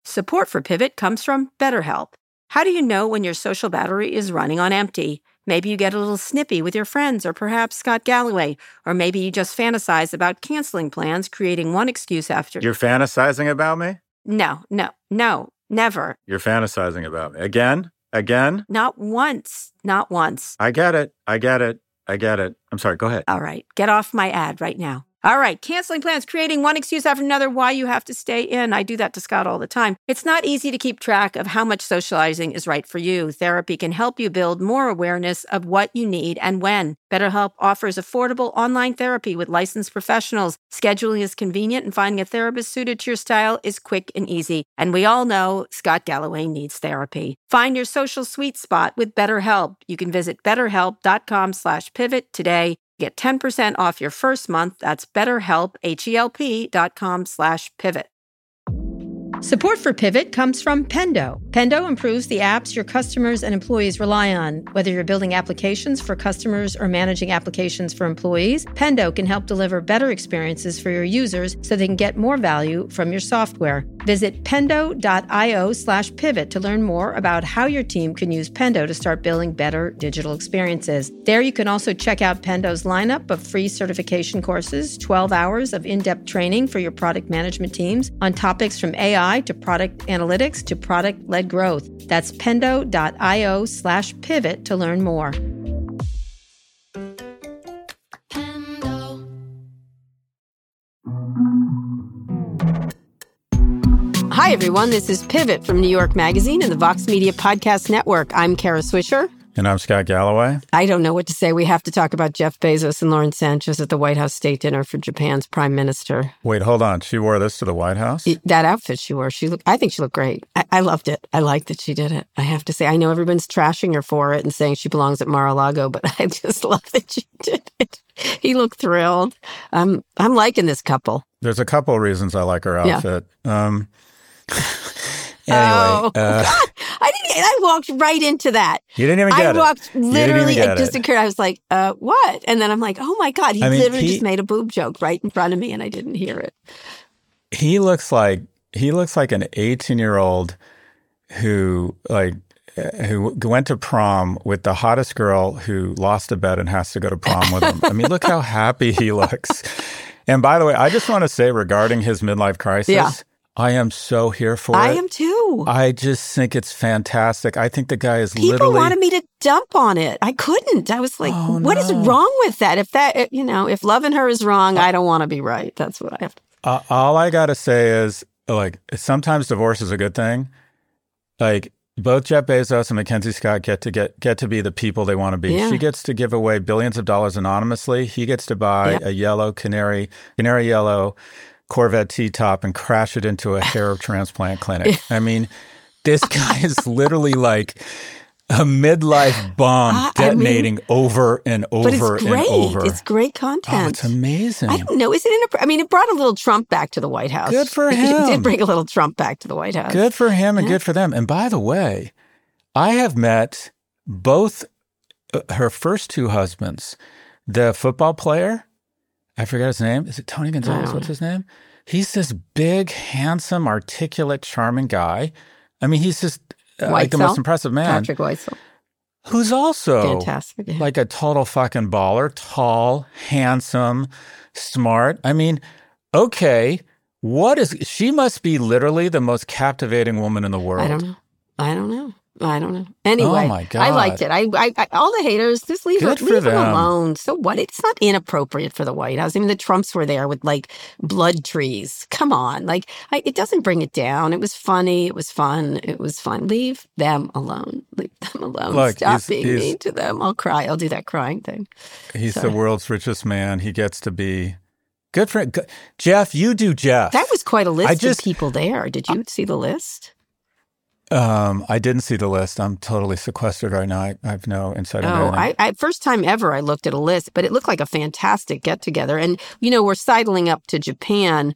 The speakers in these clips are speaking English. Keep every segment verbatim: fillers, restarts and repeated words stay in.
Support for Pivot comes from BetterHelp. How do you know when your social battery is running on empty? Maybe you get a little snippy with your friends or perhaps Scott Galloway, or maybe you just fantasize about canceling plans, creating one excuse after... You're fantasizing about me? No, no, no, never. You're fantasizing about me. Again? Again? Not once. Not once. I get it. I get it. I get it. I'm sorry. Go ahead. All right. Get off my ad right now. All right. Canceling plans, creating one excuse after another why you have to stay in. I do that to Scott all the time. It's not easy to keep track of how much socializing is right for you. Therapy can help you build more awareness of what you need and when. BetterHelp offers affordable online therapy with licensed professionals. Scheduling is convenient and finding a therapist suited to your style is quick and easy. And we all know Scott Galloway needs therapy. Find your social sweet spot with BetterHelp. You can visit betterhelp.com slash pivot today. Get ten percent off your first month. That's BetterHelp, H-E-L-P dot com slash pivot. Support for Pivot comes from Pendo. Pendo improves the apps your customers and employees rely on. Whether you're building applications for customers or managing applications for employees, Pendo can help deliver better experiences for your users so they can get more value from your software. Visit pendo.io slash pivot to learn more about how your team can use Pendo to start building better digital experiences. There you can also check out Pendo's lineup of free certification courses, twelve hours of in-depth training for your product management teams on topics from A I to product analytics to product-led growth. That's pendo.io slash pivot to learn more. Hi, everyone. This is Pivot from New York Magazine and the Vox Media Podcast Network. I'm Kara Swisher. And I'm Scott Galloway. I don't know what to say. We have to talk about Jeff Bezos and Lauren Sanchez at the White House State Dinner for Japan's prime minister. Wait, hold on. She wore this to the White House? It, that outfit she wore, she looked, I think she looked great. I, I loved it. I liked that she did it. I have to say, I know everyone's trashing her for it and saying she belongs at Mar-a-Lago, but I just love that she did it. He looked thrilled. Um, I'm liking this couple. There's a couple of reasons I like her outfit. Yeah. Um, anyway. Oh, uh, God. I didn't. I walked right into that. You didn't even get I it. I walked literally. It, it just occurred. I was like, uh, "What?" And then I'm like, "Oh my God!" He I mean, literally he, just made a boob joke right in front of me, and I didn't hear it. He looks like he looks like an eighteen-year-old who like who went to prom with the hottest girl who lost a bet and has to go to prom with him. I mean, look how happy he looks. And by the way, I just want to say regarding his midlife crisis. Yeah. I am so here for I it. I am too. I just think it's fantastic. I think the guy is People literally... People wanted me to dump on it. I couldn't. I was like, oh, what no. is wrong with that? If that, you know, if loving her is wrong, I don't want to be right. That's what I have to uh, all I got to say is, like, sometimes divorce is a good thing. Like, both Jeff Bezos and Mackenzie Scott get to get, get to be the people they want to be. Yeah. She gets to give away billions of dollars anonymously. He gets to buy yeah. a yellow canary, canary yellow Corvette T-top and crash it into a hair transplant clinic. I mean, this guy is literally like a midlife bomb uh, detonating I mean, over and over but it's great. and over. It's great content. Oh, it's amazing. I don't know. Is it? In a, I mean, it brought a little Trump back to the White House. Good for him. It did bring a little Trump back to the White House. Good for him and yeah. good for them. And by the way, I have met both uh, her first two husbands, the football player. I forget his name. Is it Tony Gonzalez? What's his name? He's this big, handsome, articulate, charming guy. I mean, he's just uh, like the most impressive man. Patrick Weitzel. Who's also fantastic, yeah. like a total fucking baller, tall, handsome, smart. I mean, okay, what is, she must be literally the most captivating woman in the world. I don't know. I don't know. I don't know. Anyway, oh my God. I liked it. I, I, I all the haters, just leave, her, leave them alone. So what? It's not inappropriate for the White House. I mean, the Trumps were there with like blood trees. Come on. Like, I, it doesn't bring it down. It was funny. It was fun. It was fun. Leave them alone. Leave them alone. Look, Stop he's, being he's, mean to them. I'll cry. I'll do that crying thing. He's Sorry. the world's richest man. He gets to be good for good. Jeff, you do Jeff. That was quite a list I just, of people there. Did you I, see the list? Um, I didn't see the list. I'm totally sequestered right now. I, I have no insight on Oh, I, I first time ever I looked at a list, but it looked like a fantastic get together. And you know, we're sidling up to Japan.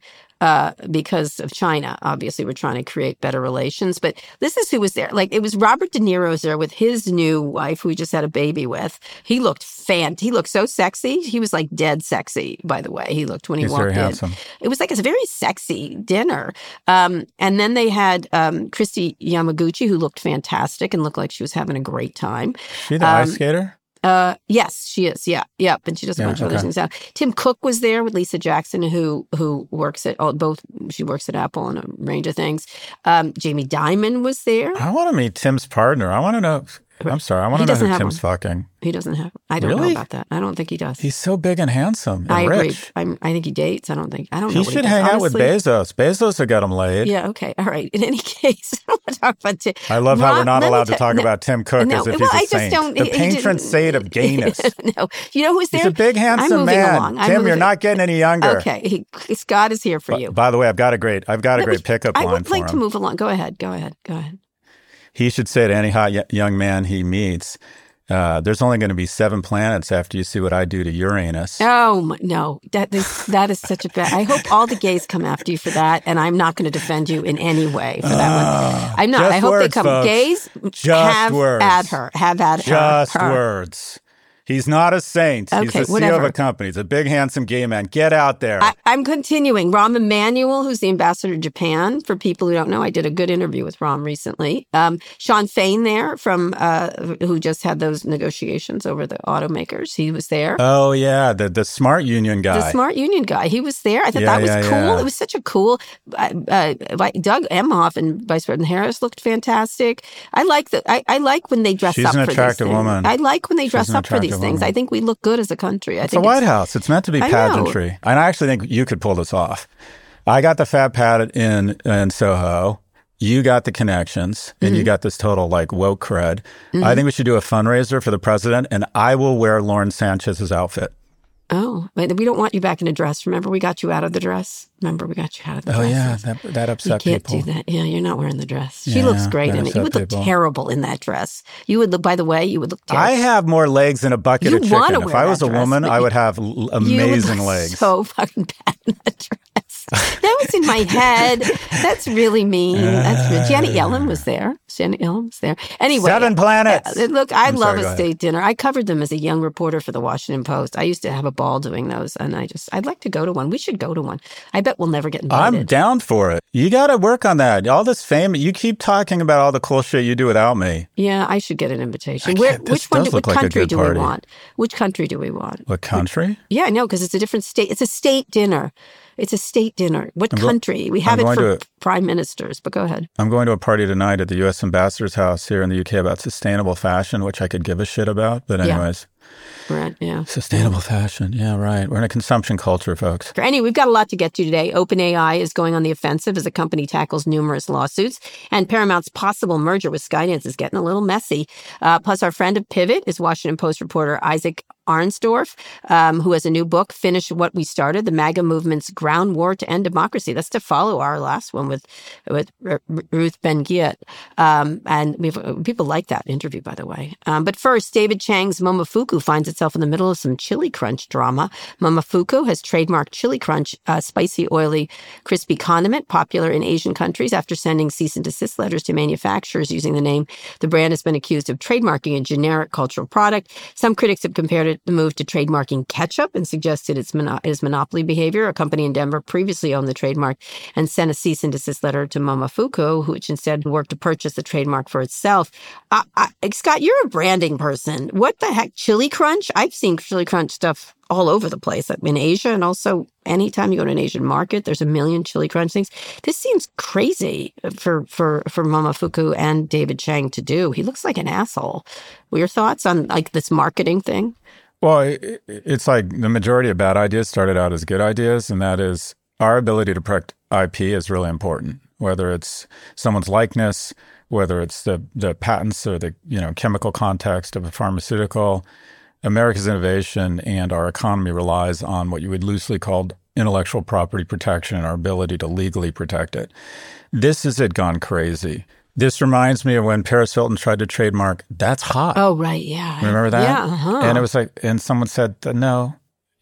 uh, because of China. Obviously, we're trying to create better relations. But this is who was there. Like, it was Robert De Niro was there with his new wife, who he just had a baby with. He looked fan. He looked so sexy. He was like dead sexy, by the way. He looked when he He's walked very in. handsome. It was like a very sexy dinner. Um, and then they had um, Christy Yamaguchi, who looked fantastic and looked like she was having a great time. She the um, ice skater? Uh, yes, she is. Yeah, yeah. But she does a Yeah, bunch of other okay. things now. Tim Cook was there with Lisa Jackson, who who works at oh, both. She works at Apple and a range of things. Um, Jamie Dimon was there. I want to meet Tim's partner. I want to know. I'm sorry. I want He to know doesn't who have Tim's one. fucking. He doesn't have. I don't know Really? about that. I don't think he does. He's so big and handsome and I agree. rich. I'm, I think he dates. I don't think. I don't know. He what should he does. hang out Honestly, with Bezos. Bezos will get him laid. Yeah. Okay. All right. In any case, I want to talk about Tim. I love how Ron- we're not let me allowed to ta- talk no, about Tim Cook no, as if well, he's a I just saint. don't- the he- he patron didn't- saint of gayness. No. You know who's there? He's a big, I'm handsome moving man. along. I'm Tim, moving- you're not getting any younger. Okay. He, Scott is here for B- you. By the way, I've got a great, I've got a Let great me- pickup I line would for like to him. move along. Go ahead. Go ahead. Go ahead. He should say to any hot y- young man he meets, uh, "There's only going to be seven planets after you see what I do to Uranus." Oh my, no, that is that is such a bad. I hope all the gays come after you for that, and I'm not going to defend you in any way for that one. I'm not. just I hope words, they come. folks. Gays, Just have words. at her. Have at Just her. her. words. He's not a saint. He's Okay, the C E O whatever. of a company. He's a big, handsome gay man. Get out there. I, I'm continuing. Rahm Emanuel, who's the ambassador to Japan. For people who don't know, I did a good interview with Rahm recently. Um, Sean Fain there, from uh, who just had those negotiations over the automakers. He was there. oh, yeah. The, the smart union guy. The smart union guy. He was there. I thought Yeah, that was yeah, cool. yeah. It was such a cool. Uh, uh, like Doug Emhoff and Vice President Harris looked fantastic. I like the. I, I like when they dress She's up an for attractive these things. woman. I like when they She's dress an up for these attractive things. woman. I think we look good as a country. I It's the think White House. It's meant to be I know. pageantry. And I actually think you could pull this off. I got the Fab Pad in, in Soho. You got the connections, and Mm-hmm. you got this total like woke cred. I think we should do a fundraiser for the president, and I will wear Lauren Sanchez's outfit. Oh, but we don't want you back in a dress. Remember, we got you out of the dress. Remember, we got you out of the Oh dress. yeah, that that You upset can't people. do that. Yeah, you're not wearing the dress. She Yeah, looks great that in it. You upset would look people. terrible in that dress. You would look. By the way, you would look terrible. I have more legs than a bucket You of wanna chicken. If wear I was that a dress, woman, but I you- would have l- You would amazing look legs. so fucking bad in that dress. That was in my head. That's really mean. That's really, Janet Yellen was there. Janet Yellen was there. Anyway, Seven planets. uh, look, I I'm love sorry, go a ahead. state dinner. I covered them as a young reporter for the Washington Post. I used to have a ball doing those, and I just I'd like to go to one. We should go to one. I bet we'll never get invited. I'm down for it. You got to work on that. All this fame, you keep talking about all the cool shit you do without me. Yeah, I should get an invitation. I Where, can't- this which one? does Do, look which like a country good do party. we want? Which country do we want? What country? Yeah, no, because it's a different state. It's a state dinner. It's a state dinner. What go- country? We have I'm it going for to- prime ministers, but go ahead. I'm going to a party tonight at the U S ambassador's house here in the U K about sustainable fashion, which I could give a shit about. But Yeah. anyways, Right, yeah. sustainable fashion. Yeah, right. We're in a consumption culture, folks. Anyway, we've got a lot to get to today. OpenAI is going on the offensive as the company tackles numerous lawsuits, and Paramount's possible merger with Skydance is getting a little messy. Uh, plus, our friend of Pivot is Washington Post reporter Isaac Arnsdorf, um, who has a new book, Finish What We Started, The MAGA Movement's Ground War to End Democracy. That's to follow our last one with with R- R- Ruth Ben-Ghiat. Um, and we've, people like that interview, by the way. Um, but first, David Chang's Momofuku finds itself in the middle of some Chili Crunch drama. Momofuku has trademarked Chili Crunch, a spicy, oily, crispy condiment popular in Asian countries. After sending cease and desist letters to manufacturers using the name, the brand has been accused of trademarking a generic cultural product. Some critics have compared it the move to trademarking ketchup and suggested it's mono- it is monopoly behavior. A company in Denver previously owned the trademark and sent a cease and desist letter to Momofuku, which instead worked to purchase the trademark for itself. Uh, I, Scott, you're a branding person. What the heck? Chili Crunch? I've seen Chili Crunch stuff all over the place in Asia, and also anytime you go to an Asian market, there's a million Chili Crunch things. This seems crazy for for for Momofuku and David Chang to do. He looks like an asshole. What are your thoughts on like this marketing thing? Well, it, it's like the majority of bad ideas started out as good ideas, and that is our ability to protect I P is really important, whether it's someone's likeness, whether it's the, the patents or the you know chemical context of a pharmaceutical. America's innovation and our economy relies on what you would loosely call intellectual property protection and our ability to legally protect it. This has it gone crazy. This reminds me of when Paris Hilton tried to trademark "That's hot." Oh, right, yeah. Remember that? Yeah, uh-huh. And it was like, and someone said, "No,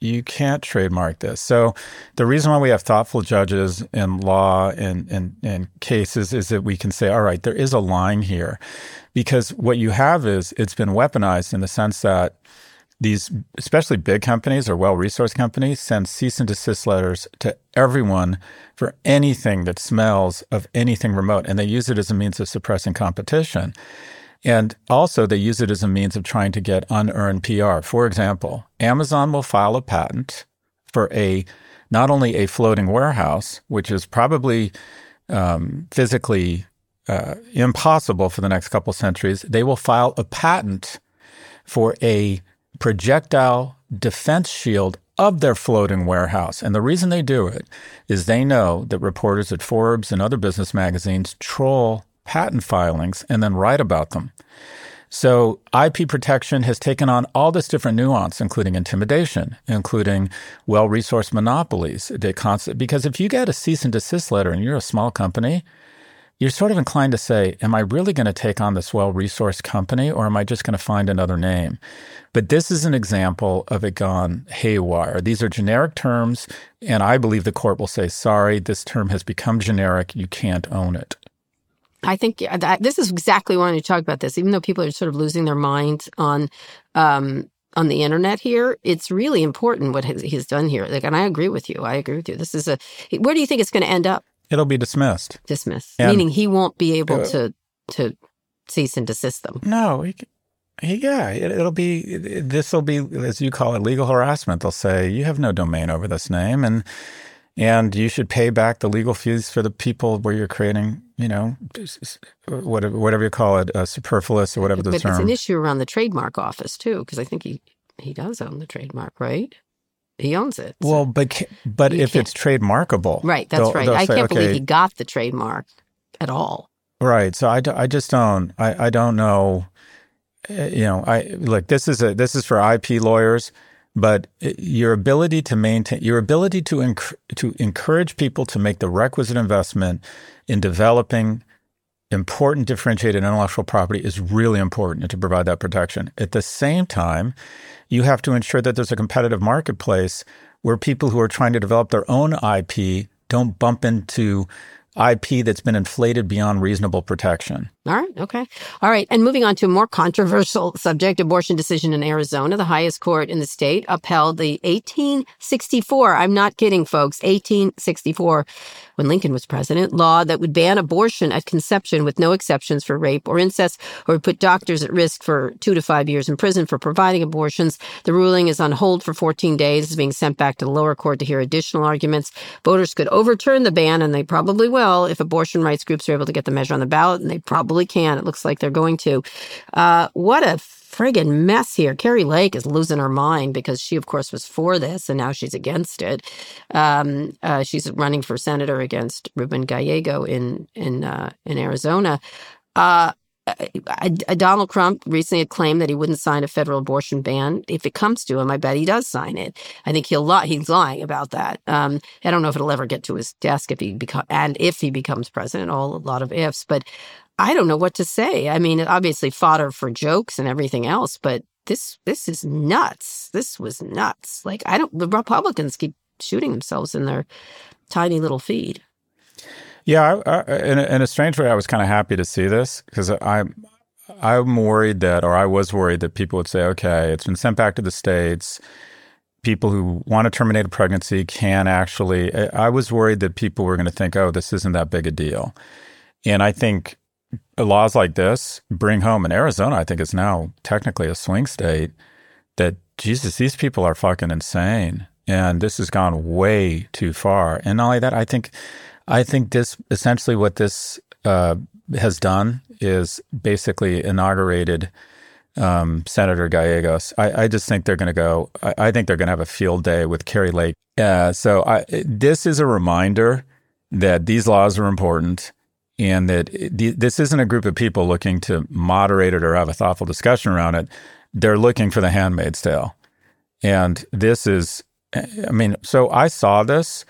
you can't trademark this. So the reason why we have thoughtful judges in law and, and, and cases is that we can say, all right, there is a line here. Because what you have is it's been weaponized in the sense that these, especially big companies or well-resourced companies, send cease and desist letters to everyone for anything that smells of anything remote. And they use it as a means of suppressing competition. And also they use it as a means of trying to get unearned P R. For example, Amazon will file a patent for a not only a floating warehouse, which is probably um, physically uh, impossible for the next couple centuries, they will file a patent for a projectile defense shield of their floating warehouse. And the reason they do it is they know that reporters at Forbes and other business magazines troll patent filings and then write about them. So I P protection has taken on all this different nuance, including intimidation, including well-resourced monopolies. They const- because if you get a cease and desist letter and you're a small company, you're sort of inclined to say, am I really going to take on this well-resourced company, or am I just going to find another name? But this is an example of it gone haywire. These are generic terms, and I believe the court will say, sorry, this term has become generic. You can't own it. I think that this is exactly why I want to talk about this. Even though people are sort of losing their minds on um, on the internet here, it's really important what he's done here. Like, and I agree with you. I agree with you. This is a. Where do you think it's going to end up? It'll be dismissed. Dismissed, and, meaning he won't be able uh, to to cease and desist them. No, he, he, yeah, it, it'll be. This will be, as you call it, legal harassment. They'll say you have no domain over this name, and and you should pay back the legal fees for the people where you're creating, you know, whatever whatever you call it, uh, superfluous or whatever the but term. But it's an issue around the trademark office too, because I think he he does own the trademark, right? He owns it. So well, but but if can't. It's trademarkable. Right, that's they'll, right. they'll I say, can't okay, believe he got the trademark at all. Right. So I, I just don't, I, I don't know, you know, I look, this is a, this is for I P lawyers, but your ability to maintain, your ability to, enc- to encourage people to make the requisite investment in developing important differentiated intellectual property is really important to provide that protection. At the same time, you have to ensure that there's a competitive marketplace where people who are trying to develop their own I P don't bump into I P that's been inflated beyond reasonable protection. All right. Okay. All right. And moving on to a more controversial subject, abortion decision in Arizona. The highest court in the state upheld the eighteen sixty-four, I'm not kidding, folks, eighteen sixty-four, when Lincoln was president, law that would ban abortion at conception with no exceptions for rape or incest, or would put doctors at risk for two to five years in prison for providing abortions. The ruling is on hold for fourteen days. It's being sent back to the lower court to hear additional arguments. Voters could overturn the ban, and they probably will if abortion rights groups are able to get the measure on the ballot, and they probably can. It looks like they're going to. Uh, what a friggin' mess here. Kari Lake is losing her mind because she, of course, was for this, and now she's against it. Um, uh, she's running for senator against Ruben Gallego in in uh, in Arizona. Uh, uh, Donald Trump recently had claimed that he wouldn't sign a federal abortion ban. If it comes to him, I bet he does sign it. I think he'll lie. He's lying about that. Um, I don't know if it'll ever get to his desk if he become and if he becomes president. All a lot of ifs, but I don't know what to say. I mean, obviously fodder for jokes and everything else, but this this is nuts. This was nuts. Like, I don't. The Republicans keep shooting themselves in their tiny little feet. Yeah, I, I, in, a, in a strange way, I was kind of happy to see this because I'm I'm worried that, or I was worried that people would say, okay, it's been sent back to the states. People who want to terminate a pregnancy can actually. I was worried that people were going to think, oh, this isn't that big a deal. And I think laws like this bring home in Arizona, I think it's now technically a swing state, that, Jesus, these people are fucking insane. And this has gone way too far. And not only that, I think I think this essentially what this uh, has done is basically inaugurated um, Senator Gallegos. I, I just think they're going to go, I, I think they're going to have a field day with Kari Lake. Uh, so I, this is a reminder that these laws are important and that it, this isn't a group of people looking to moderate it or have a thoughtful discussion around it. They're looking for the Handmaid's Tale. And this is, I mean, so I saw this.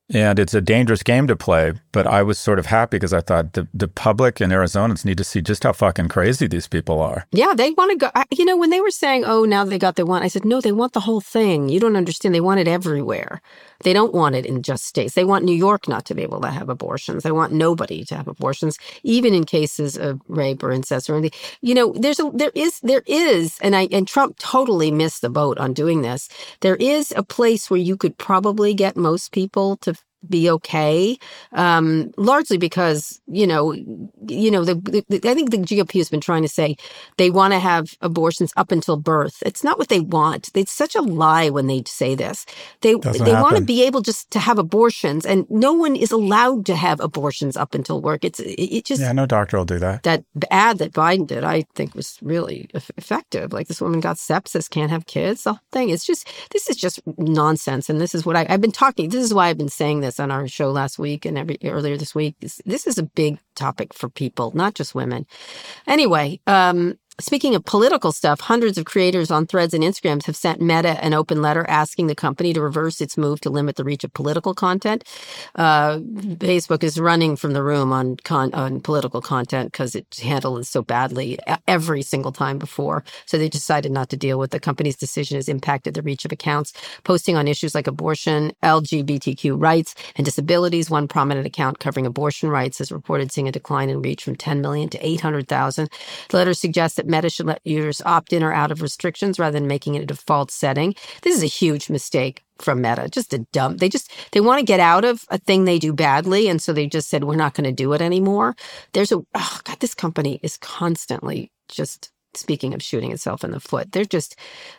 And it's a dangerous game to play, but I was sort of happy because I thought the, the public and Arizonans need to see just how fucking crazy these people are. Yeah, they want to go. I, you know, when they were saying, oh, now they got their one, I said, no, they want the whole thing. You don't understand. They want it everywhere. They don't want it in just states. They want New York not to be able to have abortions. They want nobody to have abortions, even in cases of rape or incest or anything. You know, there's a, there is, there is, and I, and Trump totally missed the boat on doing this. There is a place where you could probably get most people to be okay, um, largely because, you know, you know, the, the, I think the G O P has been trying to say they want to have abortions up until birth. It's not what they want. It's such a lie when they say this. They Doesn't they happen. want to be able just to have abortions, and no one is allowed to have abortions up until work. It's it, it just yeah, no doctor will do that. That ad that Biden did, I think, was really effective. Like, this woman got sepsis, can't have kids. The whole thing. It's just this is just nonsense, and this is what I, I've been talking. This is why I've been saying this on our show last week and every earlier this week. This, this is a big topic for people, not just women. Anyway, um, speaking of political stuff, hundreds of creators on Threads and Instagrams have sent Meta an open letter asking the company to reverse its move to limit the reach of political content. Uh, Facebook is running from the room on con- on political content because it handled it so badly every single time before. So they decided not to deal with the company's decision has impacted the reach of accounts posting on issues like abortion, L G B T Q rights, and disabilities. One prominent account covering abortion rights has reported seeing a decline in reach from ten million to eight hundred thousand. The letter suggests that Meta should let users opt in or out of restrictions rather than making it a default setting. This is a huge mistake from Meta. Just a dumb. They just they want to get out of a thing they do badly, and so they just said we're not going to do it anymore. There's a oh God, this company is constantly just speaking of shooting itself in the foot. They're just.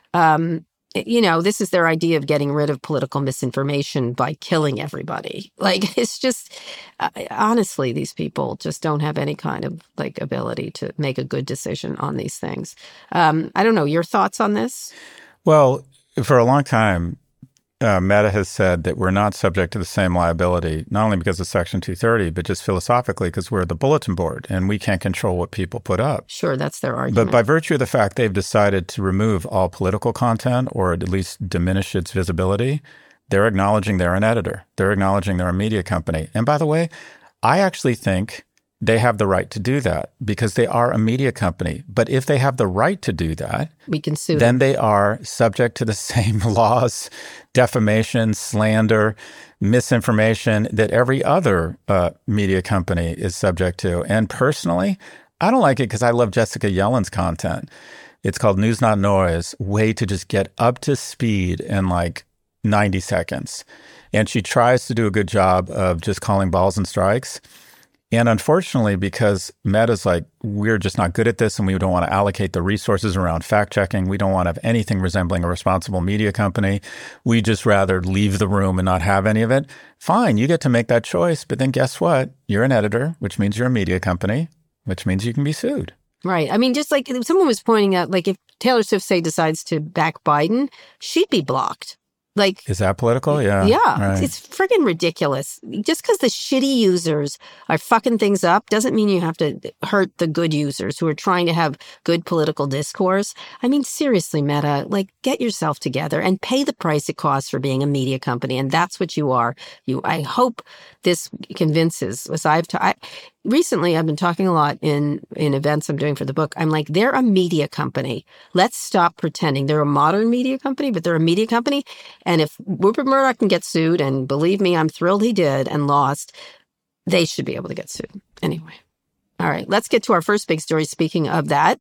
Um, You know, this is their idea of getting rid of political misinformation by killing everybody. Like, it's just, uh, honestly, these people just don't have any kind of, like, ability to make a good decision on these things. Um, I don't know, your thoughts on this? Well, for a long time, uh, Meta has said that we're not subject to the same liability, not only because of Section two thirty, but just philosophically because we're the bulletin board and we can't control what people put up. Sure, that's their argument. But by virtue of the fact they've decided to remove all political content or at least diminish its visibility, they're acknowledging they're an editor. They're acknowledging they're a media company. And by the way, I actually think they have the right to do that because they are a media company. But if they have the right to do that, we can sue then them. They are subject to the same laws, defamation, slander, misinformation that every other uh, media company is subject to. And personally, I don't like it because I love Jessica Yellen's content. It's called News Not Noise, way to just get up to speed in like ninety seconds. And she tries to do a good job of just calling balls and strikes. And unfortunately, because Meta's like, we're just not good at this and we don't want to allocate the resources around fact checking. We don't want to have anything resembling a responsible media company. We just rather leave the room and not have any of it. Fine, you get to make that choice. But then guess what? You're an editor, which means you're a media company, which means you can be sued. Right. I mean, just like someone was pointing out, like if Taylor Swift, say, decides to back Biden, she'd be blocked. Like, is that political? Yeah. Yeah. Right. It's friggin' ridiculous. Just because the shitty users are fucking things up doesn't mean you have to hurt the good users who are trying to have good political discourse. I mean, seriously, Meta, like, get yourself together and pay the price it costs for being a media company. And that's what you are. You. I hope this convinces, as I've ta- I, recently, I've been talking a lot in, in events I'm doing for the book. I'm like, they're a media company. Let's stop pretending. They're a modern media company, but they're a media company. And if Rupert Murdoch can get sued, and believe me, I'm thrilled he did and lost, they should be able to get sued. Anyway. All right, let's get to our first big story. Speaking of that,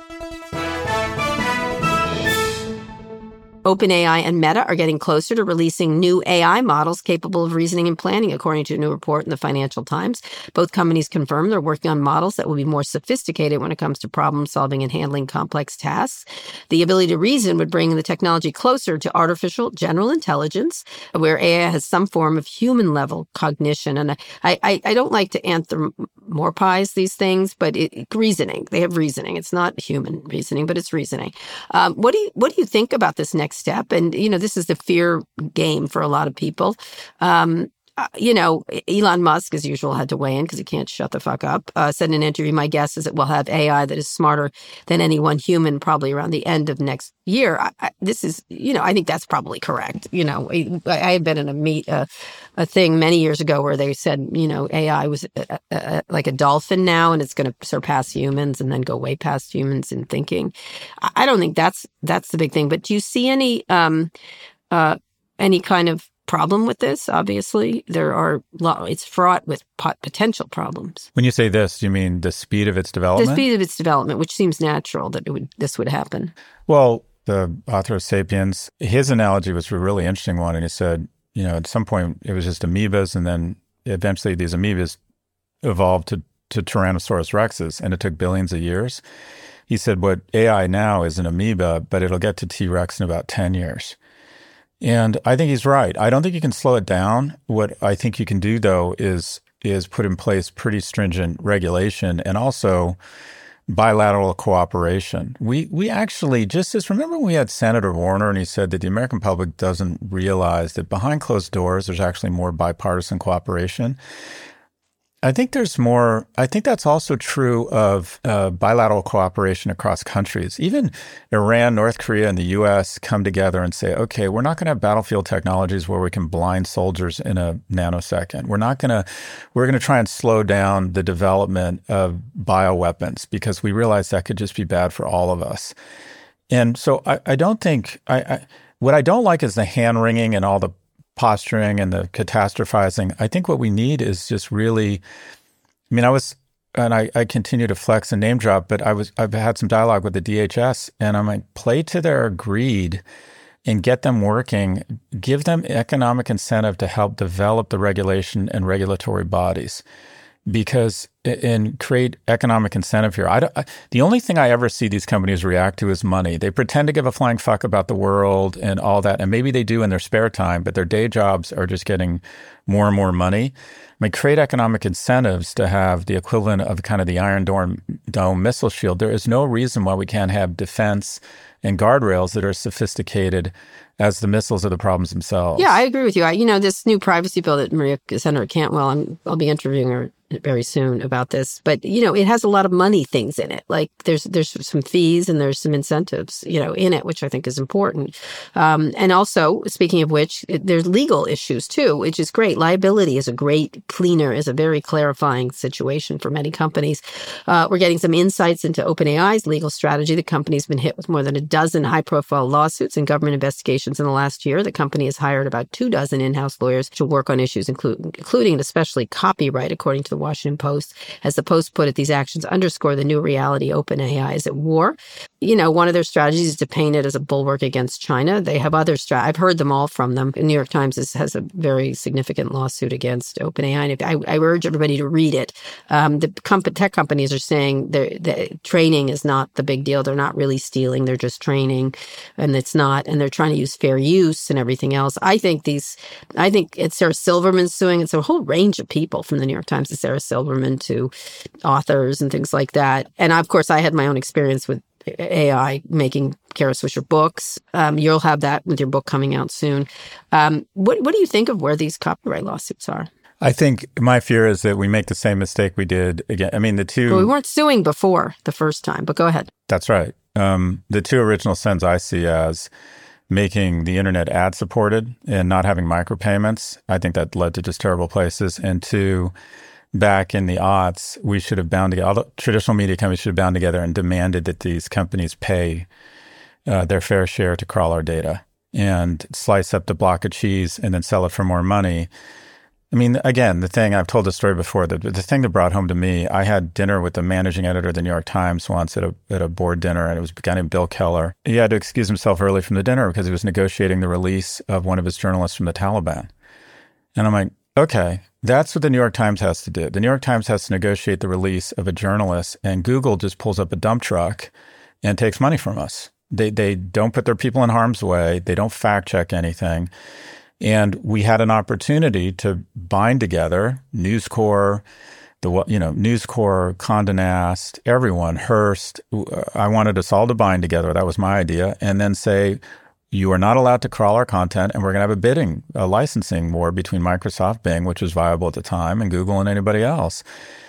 OpenAI and Meta are getting closer to releasing new A I models capable of reasoning and planning, according to a new report in the Financial Times. Both companies confirm they're working on models that will be more sophisticated when it comes to problem solving and handling complex tasks. The ability to reason would bring the technology closer to artificial general intelligence, where A I has some form of human-level cognition. And I, I, I don't like to anthropomorphize these things, but it, reasoning. They have reasoning. It's not human reasoning, but it's reasoning. Um, what do you what do you think about this next step? And, you know, this is the fear game for a lot of people. Um, Uh, you know, Elon Musk, as usual, had to weigh in because he can't shut the fuck up. Uh, said in an interview, my guess is it will have A I that is smarter than any one human probably around the end of next year. I, I, this is, you know, I think that's probably correct. You know, I, I had been in a meet, uh, a thing many years ago where they said, you know, A I was a, a, a, like a dolphin now, and it's going to surpass humans and then go way past humans in thinking. I, I don't think that's that's the big thing. But do you see any um, uh, any kind of problem with this? Obviously, there are it's fraught with pot- potential problems. When you say this, do you mean the speed of its development? The speed of its development, which seems natural that it would this would happen. Well, the author of *Sapiens*, his analogy was a really interesting one, and he said, you know, at some point it was just amoebas, and then eventually these amoebas evolved to, to Tyrannosaurus rexes, and it took billions of years. He said, what A I now is an amoeba, but it'll get to T-Rex in about ten years. And I think he's right. I don't think you can slow it down. What I think you can do, though, is is put in place pretty stringent regulation and also bilateral cooperation. We we actually, just as, remember when we had Senator Warner and he said that the American public doesn't realize that behind closed doors, there's actually more bipartisan cooperation. I think there's more, I think that's also true of uh, bilateral cooperation across countries. Even Iran, North Korea, and the U S come together and say, okay, we're not going to have battlefield technologies where we can blind soldiers in a nanosecond. We're not going to, we're going to try and slow down the development of bioweapons because we realize that could just be bad for all of us. And so I, I don't think, I, I what I don't like is the hand-wringing and all the posturing and the catastrophizing. I think what we need is just really, I mean, I was, and I, I continue to flex and name drop, but I was, I've had some dialogue with the D H S and I'm like, play to their greed and get them working, give them economic incentive to help develop the regulation and regulatory bodies. Because and create economic incentive here. I don't, I, the only thing I ever see these companies react to is money. They pretend to give a flying fuck about the world and all that, and maybe they do in their spare time, but their day jobs are just getting more and more money. I mean, create economic incentives to have the equivalent of kind of the Iron Dome, Dome missile shield. There is no reason why we can't have defense and guardrails that are sophisticated as the missiles are the problems themselves. Yeah, I agree with you. I, you know, this new privacy bill that Maria Senator Cantwell, I'm, I'll be interviewing her very soon about this, but you know, it has a lot of money things in it. Like there's there's some fees and there's some incentives, you know, in it, which I think is important. Um, and also, speaking of which, it, there's legal issues too, which is great. Liability is a great cleaner, is a very clarifying situation for many companies. Uh, we're getting some insights into OpenAI's legal strategy. The company's been hit with more than a dozen high-profile lawsuits and government investigations in the last year. The company has hired about two dozen in-house lawyers to work on issues, including, including and especially copyright, according to the Washington Post. As the Post put it, these actions underscore the new reality. OpenAI is at war. You know, one of their strategies is to paint it as a bulwark against China. They have other strategies. I've heard them all from them. The New York Times is, has a very significant lawsuit against OpenAI. And I, I urge everybody to read it. Um, the comp- tech companies are saying the training is not the big deal. They're not really stealing. They're just training, and it's not. And they're trying to use fair use and everything else. I think these. I think it's Sarah Silverman suing. It's a whole range of people from the New York Times to Sarah Silverman to authors and things like that. And of course, I had my own experience with A I making Kara Swisher books. Um, you'll have that with your book coming out soon. Um, what What do you think of where these copyright lawsuits are? I think my fear is that we make the same mistake we did again. I mean, the two... Well, we weren't suing before the first time, but go ahead. That's right. Um, the two original sins I see as making the internet ad-supported and not having micropayments. I think that led to just terrible places. And two, back in the aughts, we should have bound together, all the traditional media companies should have bound together and demanded that these companies pay uh, their fair share to crawl our data and slice up the block of cheese and then sell it for more money. I mean, again, the thing, I've told the story before, the, the thing that brought home to me, I had dinner with the managing editor of the New York Times once at a at a board dinner, and it was a guy named Bill Keller. He had to excuse himself early from the dinner because he was negotiating the release of one of his journalists from the Taliban. And I'm like, okay, that's what the New York Times has to do. The New York Times has to negotiate the release of a journalist, and Google just pulls up a dump truck and takes money from us. They they don't put their people in harm's way. They don't fact check anything. And we had an opportunity to bind together News Corp, the you know News Corp, Condé Nast, everyone, Hearst. I wanted us all to bind together. That was my idea, and then say, you are not allowed to crawl our content, and we're going to have a bidding, a licensing war between Microsoft, Bing, which was viable at the time, and Google and anybody else.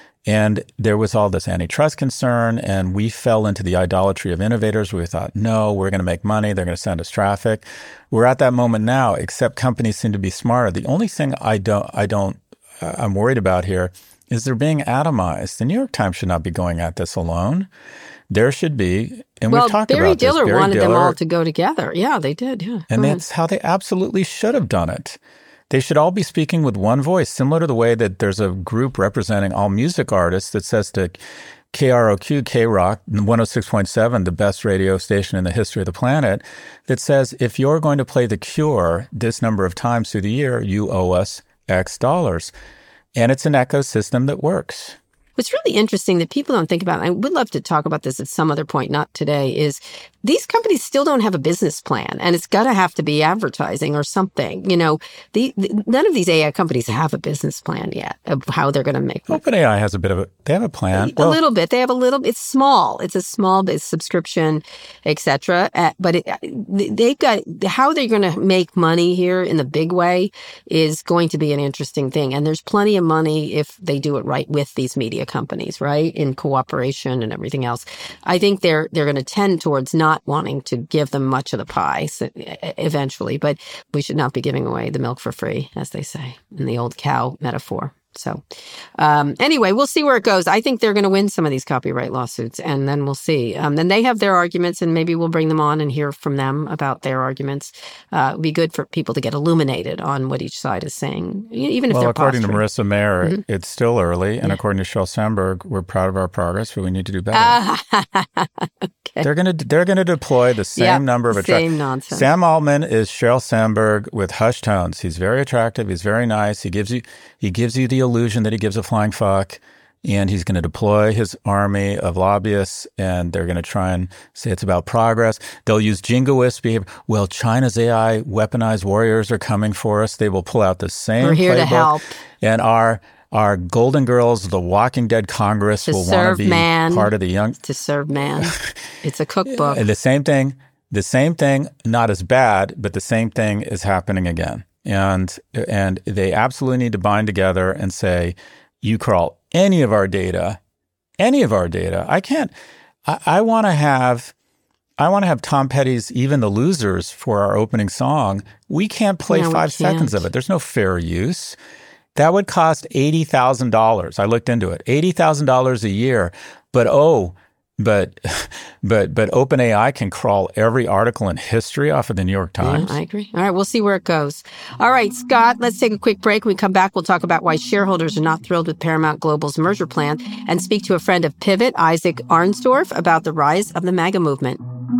And there was all this antitrust concern, and we fell into the idolatry of innovators. We thought, no, we're going to make money. They're going to send us traffic. We're at that moment now, except companies seem to be smarter. The only thing I don't, I don't, uh, I'm worried about here is they're being atomized. The New York Times should not be going at this alone. There should be, and well, we've talked Barry about Diller this. Barry wanted Diller them all to go together. Yeah, they did. Yeah, and that's how they absolutely should have done it. They should all be speaking with one voice, similar to the way that there's a group representing all music artists that says to K R O Q, K-Rock, one oh six point seven, the best radio station in the history of the planet, that says, if you're going to play The Cure this number of times through the year, you owe us X dollars. And it's an ecosystem that works. What's really interesting that people don't think about, and I would love to talk about this at some other point, not today, is these companies still don't have a business plan, and it's got to have to be advertising or something. You know, the, the, none of these A I companies have a business plan yet of how they're going to make money. OpenAI has a bit of a, they have a plan. A well, little bit. They have a little, it's small. It's a small bit subscription, et cetera. Uh, but it, they've got, how they're going to make money here in the big way is going to be an interesting thing. And there's plenty of money if they do it right with these media companies, right? In cooperation and everything else. I think they're, they're going to tend towards not wanting to give them much of the pie so, eventually, but we should not be giving away the milk for free, as they say in the old cow metaphor. So um, anyway, we'll see where it goes. I think they're going to win some of these copyright lawsuits, and then we'll see. Um, then they have their arguments, and maybe we'll bring them on and hear from them about their arguments. Uh, it would be good for people to get illuminated on what each side is saying, even if well, they're according posturing. to Marissa Mayer, mm-hmm. it's still early, and yeah. according to Sheryl Sandberg, we're proud of our progress, but we need to do better. Uh, okay. They're going to they're going to deploy the same yep, number of attractive. Same attra- nonsense. Sam Altman is Sheryl Sandberg with hushed tones. He's very attractive. He's very nice. He gives you he gives you the illusion that he gives a flying fuck, and he's going to deploy his army of lobbyists, and they're going to try and say it's about progress. They'll use jingoist behavior. Well, China's A I weaponized warriors are coming for us. They will pull out the same We're here playbook, to help. And our our Golden Girls, the Walking Dead Congress, to will want to be man, part of the young. To serve man. It's a cookbook. The same thing. The same thing, not as bad, but the same thing is happening again. And and they absolutely need to bind together and say, you crawl any of our data, any of our data. I can't, I, I want to have, I want to have Tom Petty's Even the Losers for our opening song. We can't play no, five seconds of it. There's no fair use. That would cost eighty thousand dollars. I looked into it, eighty thousand dollars a year. But oh, But but but OpenAI can crawl every article in history off of the New York Times. Yeah, I agree. All right, we'll see where it goes. All right, Scott, let's take a quick break. When we come back, we'll talk about why shareholders are not thrilled with Paramount Global's merger plan and speak to a friend of Pivot, Isaac Arnsdorf, about the rise of the MAGA movement.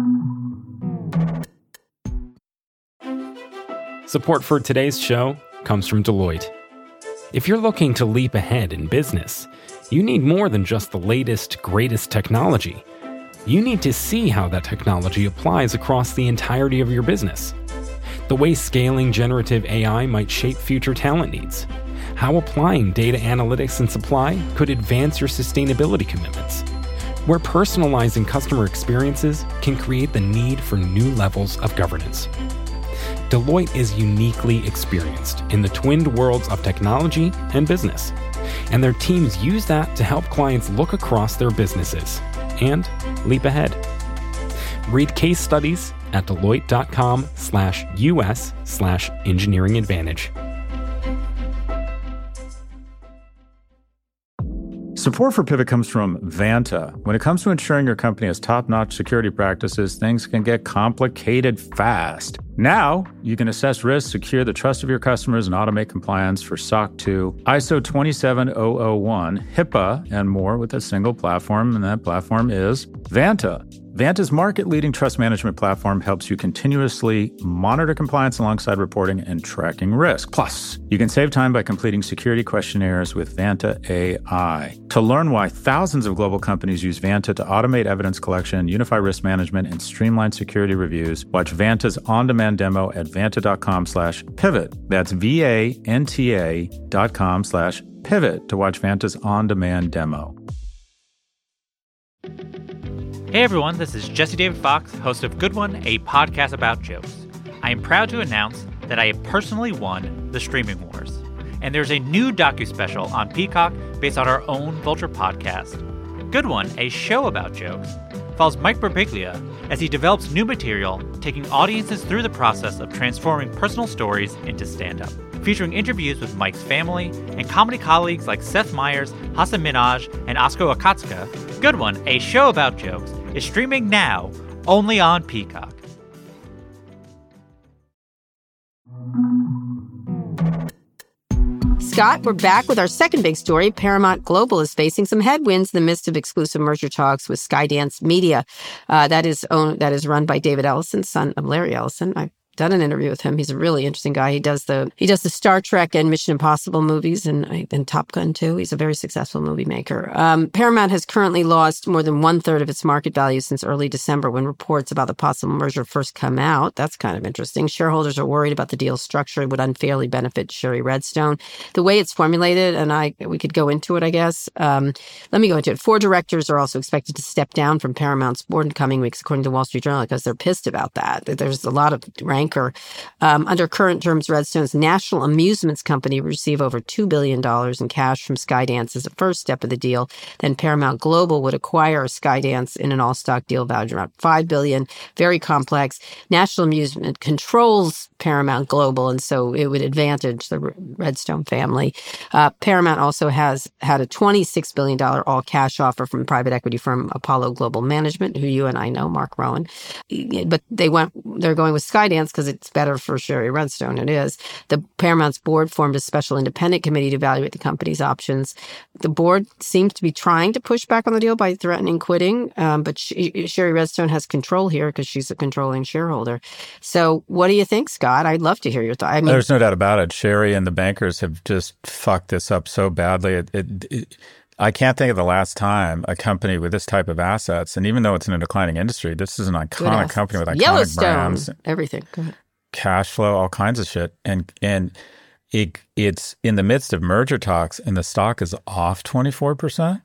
Support for today's show comes from Deloitte. If you're looking to leap ahead in business, you need more than just the latest, greatest technology. You need to see how that technology applies across the entirety of your business. The way scaling generative A I might shape future talent needs. How applying data analytics and supply could advance your sustainability commitments. Where personalizing customer experiences can create the need for new levels of governance. Deloitte is uniquely experienced in the twinned worlds of technology and business, and their teams use that to help clients look across their businesses and leap ahead. Read case studies at deloitte.com slash US slash engineering advantage. Support for Pivot comes from Vanta. When it comes to ensuring your company has top-notch security practices, things can get complicated fast. Now, you can assess risk, secure the trust of your customers, and automate compliance for S O C two, I S O twenty-seven thousand one, HIPAA, and more with a single platform, and that platform is Vanta. Vanta's market-leading trust management platform helps you continuously monitor compliance alongside reporting and tracking risk. Plus, you can save time by completing security questionnaires with Vanta A I. To learn why thousands of global companies use Vanta to automate evidence collection, unify risk management, and streamline security reviews, watch Vanta's on-demand demo at vanta.com slash pivot. That's V-A-N-T-A dot com slash pivot to watch Vanta's on-demand demo. Hey everyone, this is Jesse David Fox, host of Good One, a podcast about jokes. I am proud to announce that I have personally won the Streaming Wars. And there's a new docuspecial on Peacock based on our own Vulture podcast. Good One, a show about jokes, follows Mike Birbiglia as he develops new material, taking audiences through the process of transforming personal stories into stand-up. Featuring interviews with Mike's family and comedy colleagues like Seth Meyers, Hasan Minhaj, and Asko Akatsuka, Good One, a show about jokes, is streaming now only on Peacock. Scott, we're back with our second big story. Paramount Global is facing some headwinds in the midst of exclusive merger talks with Skydance Media. Uh, that is owned, that is run by David Ellison, son of Larry Ellison. I done an interview with him. He's a really interesting guy. He does the he does the Star Trek and Mission Impossible movies, and, and Top Gun too. He's a very successful movie maker. Um, Paramount has currently lost more than one third of its market value since early December, when reports about the possible merger first come out. That's kind of interesting. Shareholders are worried about the deal's structure. It would unfairly benefit Shari Redstone. The way it's formulated, and I we could go into it, I guess. Um, let me go into it. Four directors are also expected to step down from Paramount's board in coming weeks, according to Wall Street Journal, because they're pissed about that. There's a lot of rank. Um, under current terms, Redstone's National Amusements Company will receive over two billion dollars in cash from Skydance as a first step of the deal. Then Paramount Global would acquire Skydance in an all-stock deal valued around five billion dollars. Very complex. National Amusement controls Paramount Global, and so it would advantage the Redstone family. Uh, Paramount also has had a twenty-six billion dollars all-cash offer from private equity firm Apollo Global Management, who you and I know, Mark Rowan. But they went, they're going with Skydance because it's better for Shari Redstone. It is. The Paramount's board formed a special independent committee to evaluate the company's options. The board seems to be trying to push back on the deal by threatening quitting, um, but she, Shari Redstone has control here because she's a controlling shareholder. So what do you think, Scott? I'd love to hear your thoughts. I mean, there's no doubt about it. Shari and the bankers have just fucked this up so badly. It, it, it, I can't think of the last time a company with this type of assets, and even though it's in a declining industry, this is an iconic company with iconic Yellowstone, brands. Everything. Go ahead. Cash flow, all kinds of shit. And and it it's in the midst of merger talks, and the stock is off twenty-four percent.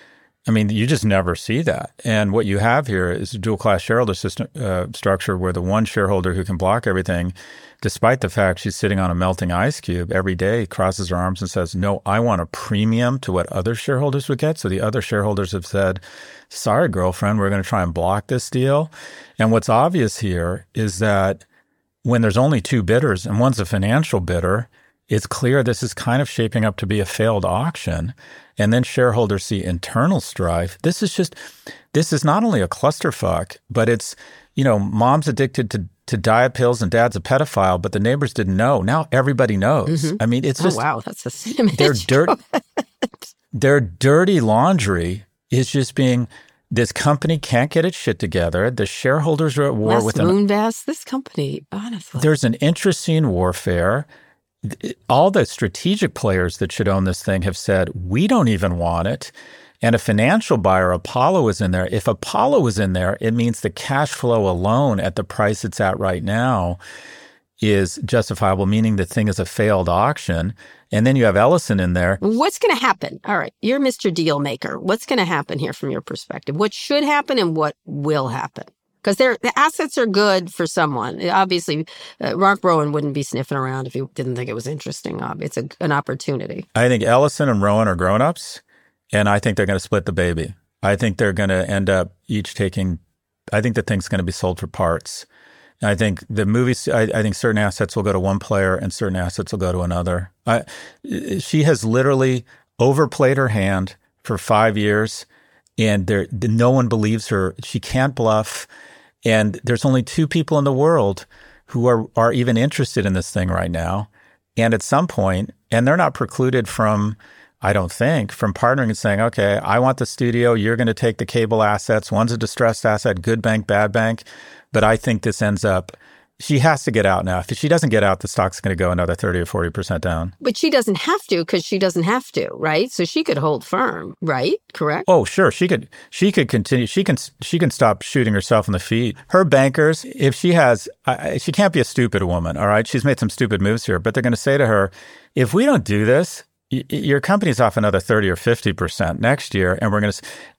I mean, you just never see that. And what you have here is a dual-class shareholder system uh, structure where the one shareholder who can block everything, despite the fact she's sitting on a melting ice cube every day, crosses her arms and says, no, I want a premium to what other shareholders would get. So the other shareholders have said, sorry, girlfriend, we're going to try and block this deal. And what's obvious here is that when there's only two bidders and one's a financial bidder, it's clear this is kind of shaping up to be a failed auction. And then shareholders see internal strife. This is just, this is not only a clusterfuck, but it's, you know, mom's addicted to, to diet pills and dad's a pedophile, but the neighbors didn't know. Now everybody knows. Mm-hmm. I mean, it's just, oh, wow, that's a cinematic. Their dirt, their dirty laundry is just being, this company can't get its shit together. The shareholders are at war Les with them. Moonves, this company, honestly. There's an intestine warfare. All the strategic players that should own this thing have said, we don't even want it. And a financial buyer, Apollo, is in there. If Apollo is in there, it means the cash flow alone at the price it's at right now is justifiable, meaning the thing is a failed auction. And then you have Ellison in there. What's going to happen? All right, you're Mister Deal Maker. What's going to happen here from your perspective? What should happen and what will happen? Because the assets are good for someone. Obviously, uh, Mark Rowan wouldn't be sniffing around if he didn't think it was interesting. It's a, an opportunity. I think Ellison and Rowan are grown-ups, and I think they're going to split the baby. I think they're going to end up each taking, I think the thing's going to be sold for parts. I think the movies, I, I think certain assets will go to one player and certain assets will go to another. I, she has literally overplayed her hand for five years and there, no one believes her. She can't bluff. And there's only two people in the world who are, are even interested in this thing right now. And at some point, and they're not precluded from, I don't think, from partnering and saying, okay, I want the studio, you're going to take the cable assets. One's a distressed asset, good bank, bad bank. But I think this ends up, she has to get out now. If she doesn't get out, the stock's going to go another thirty or forty percent down. But she doesn't have to because she doesn't have to, right? So she could hold firm, right? Correct? Oh, sure. She could She could continue. She can She can stop shooting herself in the feet. Her bankers, if she has, uh, she can't be a stupid woman, all right? She's made some stupid moves here, but they're going to say to her, if we don't do this, y- your company's off another thirty or fifty percent next year, and we're going to,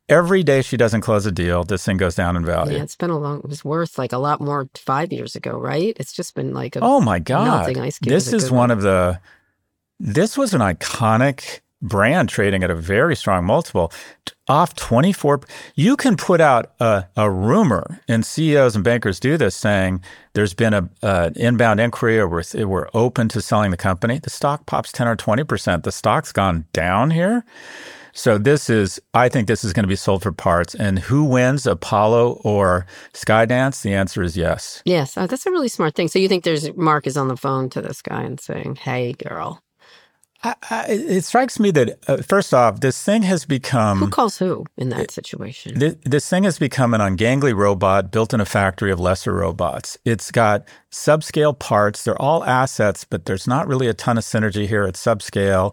every day she doesn't close a deal, this thing goes down in value. Yeah, it's been a long, it was worth like a lot more five years ago, right? It's just been like a oh my God. melting ice cube. This is one of the, this was an iconic brand trading at a very strong multiple, off twenty-four. You can put out a, a rumor, and C E Os and bankers do this, saying there's been a uh, inbound inquiry or we're, we're open to selling the company. The stock pops ten or twenty percent. The stock's gone down here. So this is, I think this is going to be sold for parts. And who wins, Apollo or Skydance? The answer is yes. Yes. Oh, that's a really smart thing. So you think there's Mark is on the phone to this guy and saying, hey, girl. I, I, it strikes me that, uh, first off, this thing has become... Who calls who in that situation? This, this thing has become an ungangly robot built in a factory of lesser robots. It's got subscale parts. They're all assets, but there's not really a ton of synergy here at subscale.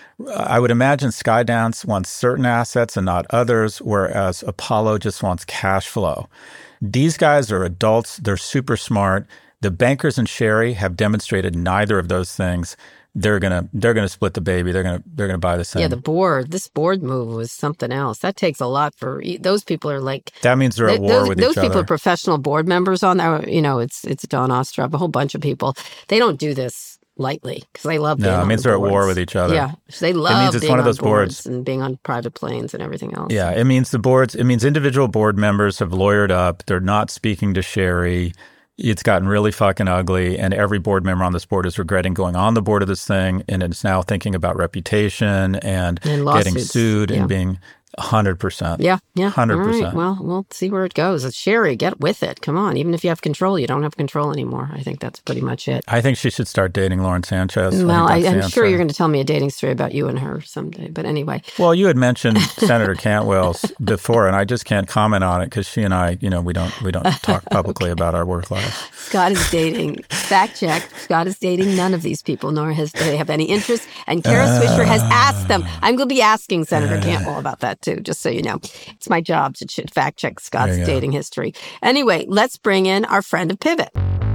I would imagine Skydance wants certain assets and not others, whereas Apollo just wants cash flow. These guys are adults. They're super smart. The bankers and Sherry have demonstrated neither of those things. They're gonna they're gonna split the baby. They're gonna they're gonna buy the thing. Yeah, the board. This board move was something else. That takes a lot for those people. Are like that means they're at war those, with those each other. Those people are professional board members on there. You know, it's it's Don Ostrov, a whole bunch of people. They don't do this lightly because they love being no, on it means the they're boards. at war with each other. Yeah, they love it means it's being one of on those boards. boards and being on private planes and everything else. Yeah, it means the boards. It means individual board members have lawyered up. They're not speaking to Sherry. It's gotten really fucking ugly, and every board member on this board is regretting going on the board of this thing, and it's now thinking about reputation and, and getting sued yeah. and being one hundred percent. Yeah, yeah. one hundred percent. All right. Well, we'll see where it goes. It's Sherry, get with it. Come on. Even if you have control, you don't have control anymore. I think that's pretty much it. I think she should start dating Lauren Sanchez. Well, I I I'm sure you're going to tell me a dating story about you and her someday. But anyway. Well, you had mentioned Senator Cantwell's before, and I just can't comment on it because she and I, you know, we don't we don't talk publicly okay. about our work life. Scott is dating. Fact check. Scott is dating none of these people, nor has they have any interest. And Kara uh, Swisher has asked them. I'm going to be asking Senator uh, Cantwell about that too, just so you know. It's my job to ch- fact check Scott's dating history. Anyway, let's bring in our friend of Pivot.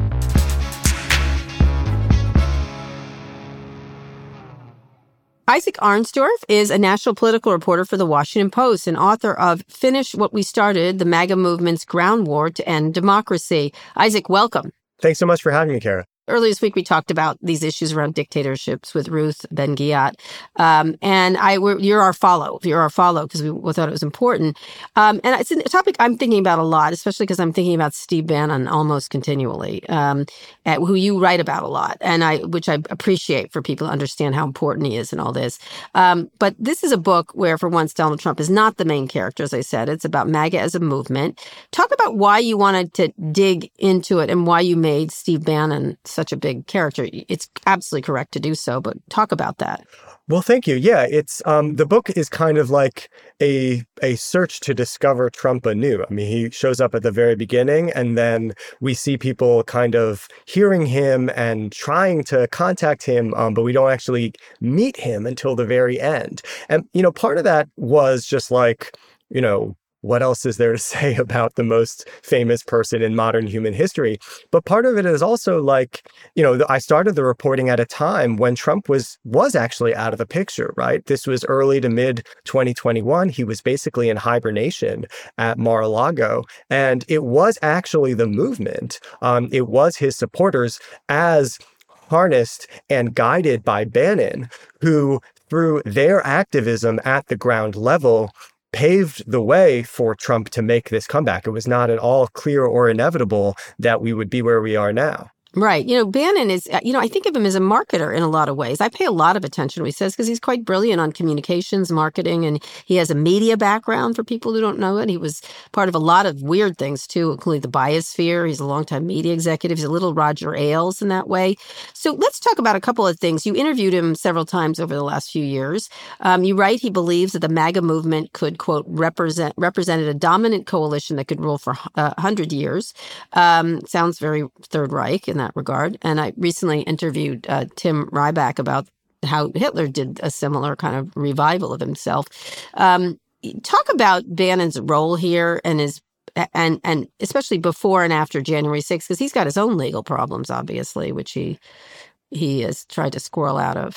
Isaac Arnsdorf is a national political reporter for The Washington Post and author of Finish What We Started, the MAGA Movement's Ground War to End Democracy. Isaac, welcome. Thanks so much for having me, Kara. Earlier this week, we talked about these issues around dictatorships with Ruth Ben-Ghiat. Um, and I, we're, you're our follow. You're our follow because we, we thought it was important. Um, and it's a topic I'm thinking about a lot, especially because I'm thinking about Steve Bannon almost continually, um, at, who you write about a lot, and I, which I appreciate for people to understand how important he is in all this. Um, but this is a book where, for once, Donald Trump is not the main character, as I said. It's about MAGA as a movement. Talk about why you wanted to dig into it and why you made Steve Bannon such a big character. It's absolutely correct to do so, but talk about that. Well, thank you. Yeah, it's um, the book is kind of like a a search to discover Trump anew. I mean, he shows up at the very beginning, and then we see people kind of hearing him and trying to contact him, um, but we don't actually meet him until the very end. And, you know, part of that was just like, you know, what else is there to say about the most famous person in modern human history? But part of it is also like, you know, I started the reporting at a time when Trump was was actually out of the picture, right? This was early to mid twenty twenty-one. He was basically in hibernation at Mar-a-Lago. And it was actually the movement. Um, it was his supporters as harnessed and guided by Bannon, who through their activism at the ground level paved the way for Trump to make this comeback. It was not at all clear or inevitable that we would be where we are now. Right. You know, Bannon is, you know, I think of him as a marketer in a lot of ways. I pay a lot of attention to what he says because he's quite brilliant on communications, marketing, and he has a media background for people who don't know it. He was part of a lot of weird things, too, including the biosphere. He's a longtime media executive. He's a little Roger Ailes in that way. So let's talk about a couple of things. You interviewed him several times over the last few years. Um, you write he believes that the MAGA movement could, quote, represent represented a dominant coalition that could rule for uh, one hundred years. Um, sounds very Third Reich in that regard. And I recently interviewed uh, Tim Ryback about how Hitler did a similar kind of revival of himself. Um, talk about Bannon's role here and his and and especially before and after January sixth, because he's got his own legal problems, obviously, which he he has tried to squirrel out of.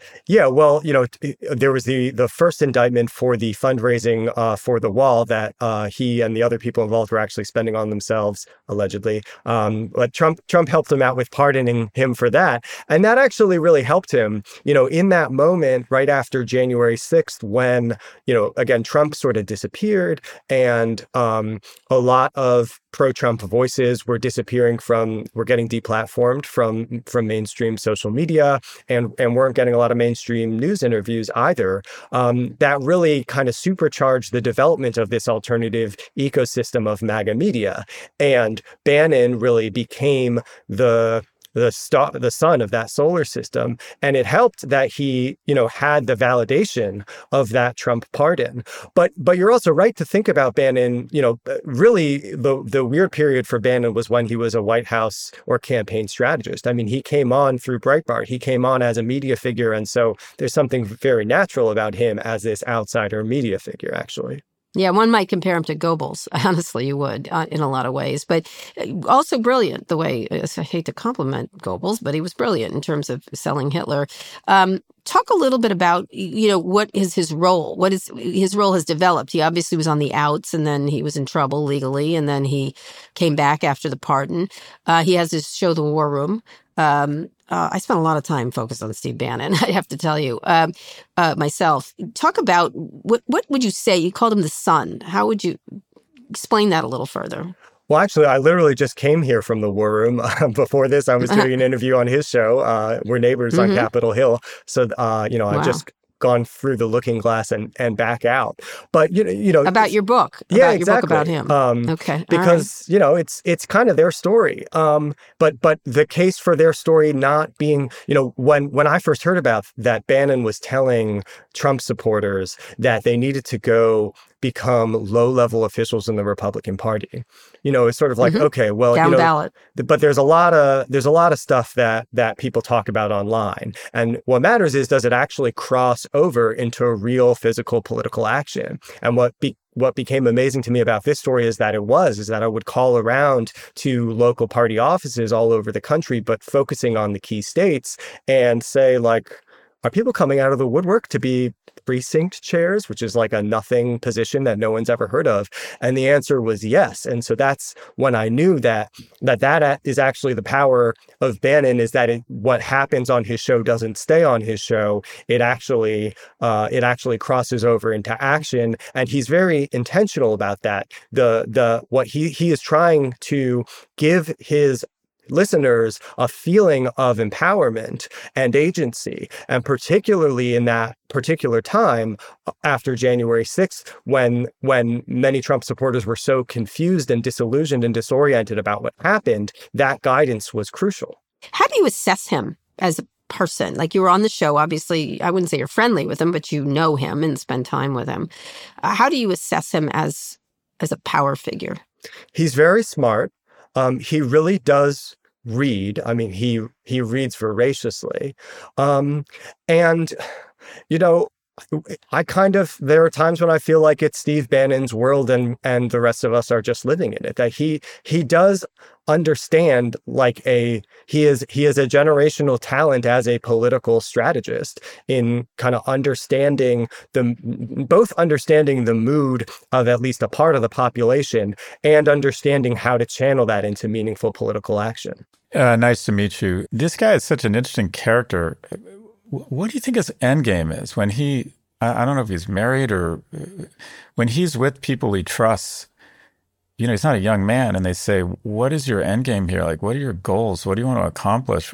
Yeah, well, you know, t- there was the the first indictment for the fundraising uh, for the wall that uh, he and the other people involved were actually spending on themselves, allegedly. Um, but Trump Trump helped him out with pardoning him for that, and that actually really helped him. You know, in that moment, right after January sixth, when you know, again, Trump sort of disappeared, and um, a lot of pro-Trump voices were disappearing from, were getting deplatformed from from mainstream social media, and and weren't getting a lot of mainstream news interviews either. Um, that really kind of supercharged the development of this alternative ecosystem of MAGA media. And Bannon really became the the star, the sun of that solar system. And it helped that he, you know, had the validation of that Trump pardon. But but you're also right to think about Bannon, you know, really the, the weird period for Bannon was when he was a White House or campaign strategist. I mean, he came on through Breitbart. He came on as a media figure. And so there's something very natural about him as this outsider media figure, actually. Yeah, one might compare him to Goebbels. Honestly, you would uh, in a lot of ways, but also brilliant the way, I hate to compliment Goebbels, but he was brilliant in terms of selling Hitler. Um, talk a little bit about, you know, what is his role? What is his role has developed? He obviously was on the outs, and then he was in trouble legally, and then he came back after the pardon. Uh, he has his show, The War Room. Um, Uh, I spent a lot of time focused on Steve Bannon, I have to tell you, um, uh, myself. Talk about, what what would you say? You called him the sun. How would you explain that a little further? Well, actually, I literally just came here from the War Room. Before this, I was doing an interview on his show. Uh, we're neighbors mm-hmm. on Capitol Hill. So, uh, you know, wow. I just gone through the looking glass and, and back out. But, you know, you know about your book. Yeah, about exactly. your book about him. Um, okay. Because, right. you know, it's it's kind of their story. Um, but but the case for their story not being, you know, when, when I first heard about that, Bannon was telling Trump supporters that they needed to go become low-level officials in the Republican Party. You know, it's sort of like, mm-hmm. okay, well, down you know, ballot. But there's a lot of there's a lot of stuff that that people talk about online, and what matters is, does it actually cross over into a real physical political action? And what be, what became amazing to me about this story is that it was is that I would call around to local party offices all over the country, but focusing on the key states, and say, like, are people coming out of the woodwork to be precinct chairs, which is like a nothing position that no one's ever heard of? And the answer was yes. And so that's when I knew that that, that is actually the power of Bannon, is that it, what happens on his show doesn't stay on his show. It actually uh, it actually crosses over into action. And he's very intentional about that. The the what he he is trying to give his listeners a feeling of empowerment and agency, and particularly in that particular time after January sixth, when when many Trump supporters were so confused and disillusioned and disoriented about what happened, that guidance was crucial. How do you assess him as a person? Like, you were on the show, obviously, I wouldn't say you're friendly with him, but you know him and spend time with him. Uh, how do you assess him as as a power figure? He's very smart. Um, he really does read. I mean, he he reads voraciously. Um, and, you know, I kind of, there are times when I feel like it's Steve Bannon's world, and and the rest of us are just living in it. That he he does understand, like a he is he is a generational talent as a political strategist, in kind of understanding the both understanding the mood of at least a part of the population, and understanding how to channel that into meaningful political action. Uh, nice to meet you. This guy is such an interesting character. What do you think his end game is when he, I don't know if he's married, or when he's with people he trusts? You know, he's not a young man, and they say, what is your end game here? Like, what are your goals? What do you want to accomplish?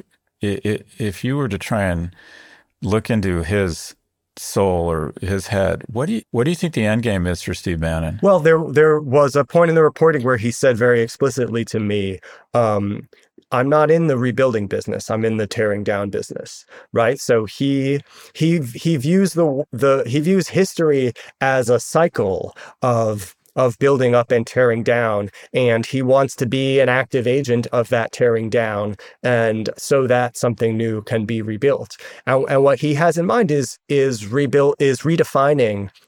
If you were to try and look into his soul or his head, what do you what do you think the end game is for Steve Bannon? Well, there there was a point in the reporting where he said very explicitly to me, um, I'm not in the rebuilding business. I'm in the tearing down business, right? So he he he views the the he views history as a cycle of of building up and tearing down, and he wants to be an active agent of that tearing down, and so that something new can be rebuilt. And, and what he has in mind is is rebuild is redefining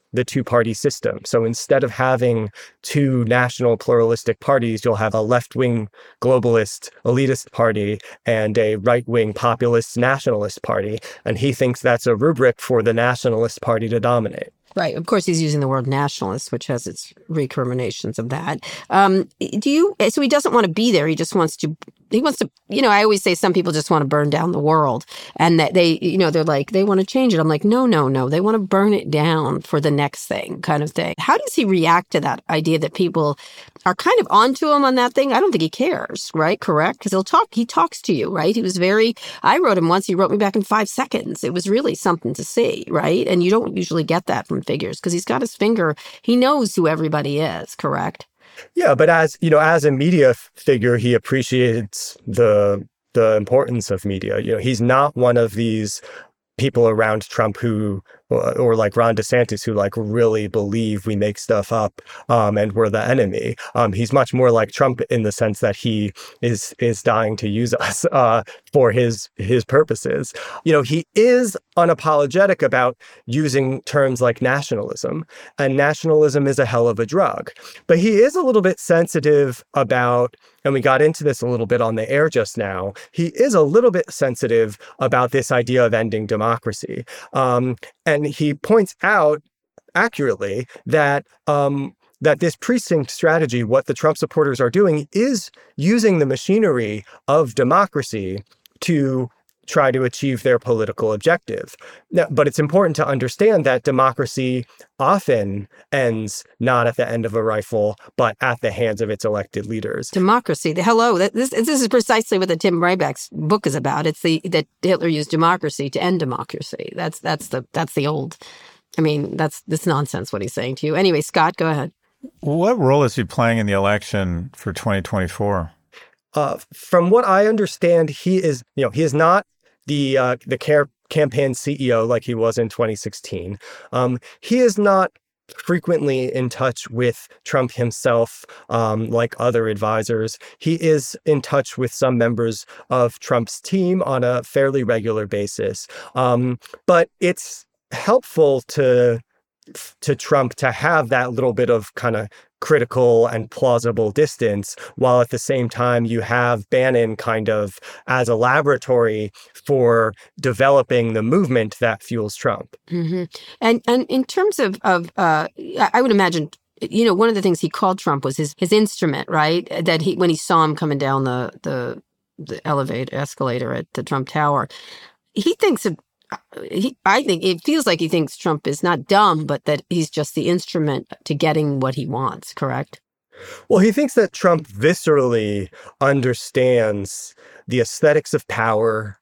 the two-party system. So instead of having two national pluralistic parties, you'll have a left-wing globalist elitist party and a right-wing populist nationalist party. And he thinks that's a rubric for the nationalist party to dominate. Right. Of course, he's using the word nationalist, which has its recriminations of that. Um, do you? So he doesn't want to be there. He just wants to. He wants to. You know, I always say some people just want to burn down the world, and that they, you know, they're like they want to change it. I'm like, no, no, no. They want to burn it down for the next thing, kind of thing. How does he react to that idea that people are kind of onto him on that thing? I don't think he cares. Right? Correct? Because he'll talk. He talks to you. Right? He was very. I wrote him once. He wrote me back in five seconds. It was really something to see. Right? And you don't usually get that from figures because he's got his finger. He knows who everybody is, correct? Yeah, but as you know, as a media figure, he appreciates the the importance of media. You know, he's not one of these people around Trump who, or like Ron DeSantis, who like really believe we make stuff up um, and we're the enemy. Um, he's much more like Trump in the sense that he is is dying to use us uh, for his his purposes. You know, he is unapologetic about using terms like nationalism, and nationalism is a hell of a drug. But he is a little bit sensitive about, and we got into this a little bit on the air just now, he is a little bit sensitive about this idea of ending democracy. Um, and he points out accurately that um, that this precinct strategy, what the Trump supporters are doing, is using the machinery of democracy to try to achieve their political objective. Now, but it's important to understand that democracy often ends not at the end of a rifle, but at the hands of its elected leaders. Democracy. The, hello. This, this is precisely what the Tim Ryback's book is about. It's the that Hitler used democracy to end democracy. That's that's the that's the old. I mean, that's this nonsense what he's saying to you. Anyway, Scott, go ahead. What role is he playing in the election for twenty twenty-four? Uh, from what I understand, he is, you know, he is not the uh, the care campaign C E O like he was in twenty sixteen. Um, he is not frequently in touch with Trump himself, um, like other advisors. He is in touch with some members of Trump's team on a fairly regular basis. Um, but it's helpful to to Trump to have that little bit of kind of critical and plausible distance, while at the same time you have Bannon kind of as a laboratory for developing the movement that fuels Trump. Mm-hmm. And and in terms of, of uh, I would imagine, you know, one of the things he called Trump was his his instrument, right? That he, when he saw him coming down the the, the elevator escalator at the Trump Tower, he thinks of He, I think it feels like he thinks Trump is not dumb, but that he's just the instrument to getting what he wants, correct? Well, he thinks that Trump viscerally understands the aesthetics of power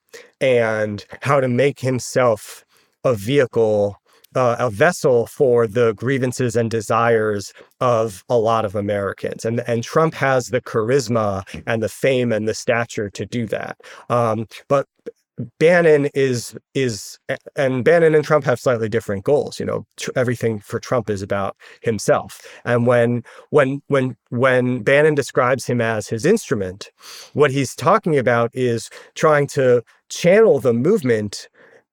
and how to make himself a vehicle, uh, a vessel for the grievances and desires of a lot of Americans. And, and Trump has the charisma and the fame and the stature to do that. Um, but Bannon is, is, and Bannon and Trump have slightly different goals. You know, tr- everything for Trump is about himself. And when, when, when, when Bannon describes him as his instrument, what he's talking about is trying to channel the movement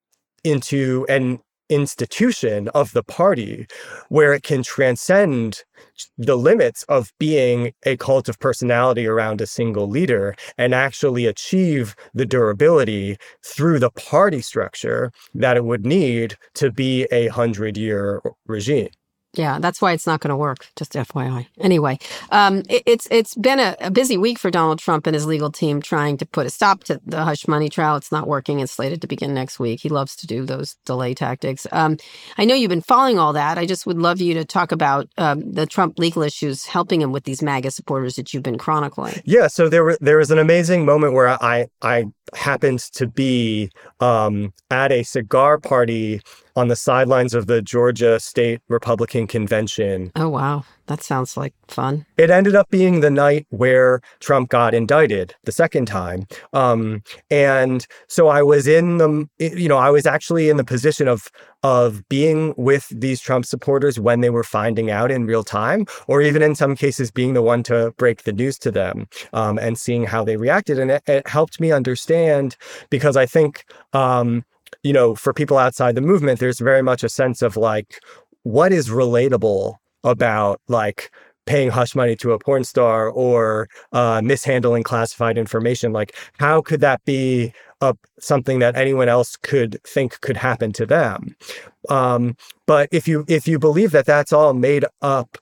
into an institution of the party where it can transcend the limits of being a cult of personality around a single leader and actually achieve the durability through the party structure that it would need to be a hundred-year regime. Yeah, that's why it's not going to work, just F Y I. Anyway, um, it, it's it's been a, a busy week for Donald Trump and his legal team trying to put a stop to the hush money trial. It's not working. It's slated to begin next week. He loves to do those delay tactics. Um, I know you've been following all that. I just would love you to talk about um, the Trump legal issues helping him with these MAGA supporters that you've been chronicling. Yeah, so there were there was an amazing moment where I I happened to be um, at a cigar party on the sidelines of the Georgia State Republican Convention. Oh, wow. That sounds like fun. It ended up being the night where Trump got indicted the second time. Um, and so I was in the, you know, I was actually in the position of, of being with these Trump supporters when they were finding out in real time, or even in some cases being the one to break the news to them um, and seeing how they reacted. And it, it helped me understand, because I think, um, you know, for people outside the movement, there's very much a sense of like, what is relatable about like paying hush money to a porn star or uh, mishandling classified information? Like, how could that be uh, something that anyone else could think could happen to them? Um, but if you if you believe that that's all made up,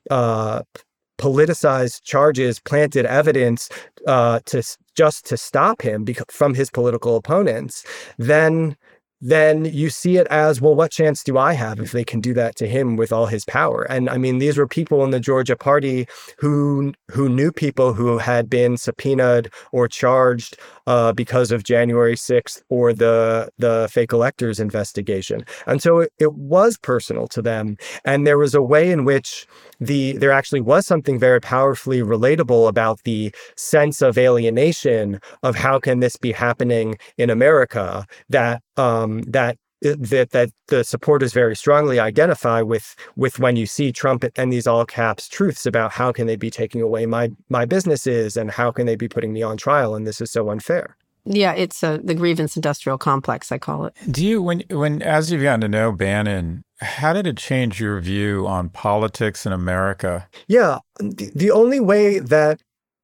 uh, politicized charges, planted evidence uh, to just to stop him bec- from his political opponents, then then you see it as, well, what chance do I have if they can do that to him with all his power? And I mean, these were people in the Georgia party who who knew people who had been subpoenaed or charged uh, because of January sixth or the the fake electors investigation. And so it, it was personal to them. And there was a way in which the there actually was something very powerfully relatable about the sense of alienation of how can this be happening in America, that um, that that that the supporters very strongly identify with with when you see Trump and these all caps truths about how can they be taking away my my businesses and how can they be putting me on trial, and this is so unfair. Yeah, it's uh, the grievance industrial complex, I call it. Do you, when when as you've gotten to know Bannon, how did it change your view on politics in America? Yeah, the, the only way that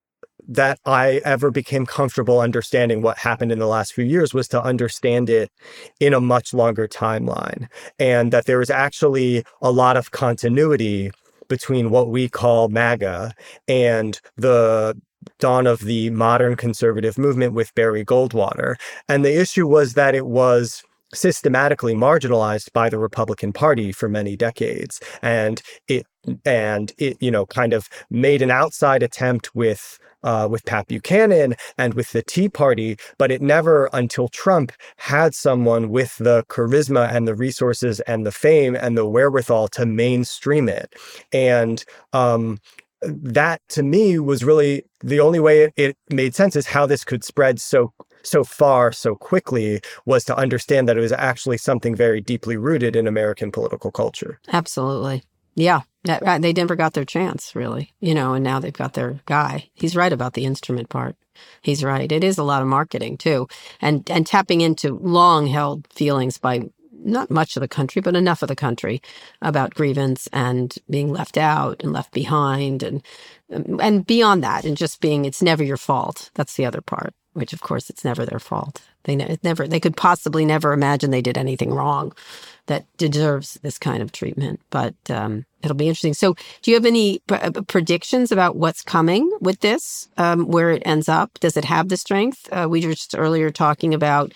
that I ever became comfortable understanding what happened in the last few years was to understand it in a much longer timeline, and that there was actually a lot of continuity between what we call MAGA and the dawn of the modern conservative movement with Barry Goldwater. And the issue was that it was systematically marginalized by the Republican Party for many decades. And it, and it, you know, kind of made an outside attempt with Uh, with Pat Buchanan and with the Tea Party, but it never, until Trump, had someone with the charisma and the resources and the fame and the wherewithal to mainstream it. And um, that, to me, was really the only way it, it made sense, is how this could spread so so far so quickly, was to understand that it was actually something very deeply rooted in American political culture. Absolutely. Yeah. That, they never got their chance, really, you know, and now they've got their guy. He's right about the instrument part. He's right. It is a lot of marketing, too, and and tapping into long-held feelings by not much of the country, but enough of the country about grievance and being left out and left behind, and and beyond that, and just being, it's never your fault. That's the other part, which, of course, it's never their fault. They it never they could possibly never imagine they did anything wrong that deserves this kind of treatment. But um, it'll be interesting. So do you have any pr- predictions about what's coming with this, um, where it ends up? Does it have the strength? Uh, we were just earlier talking about,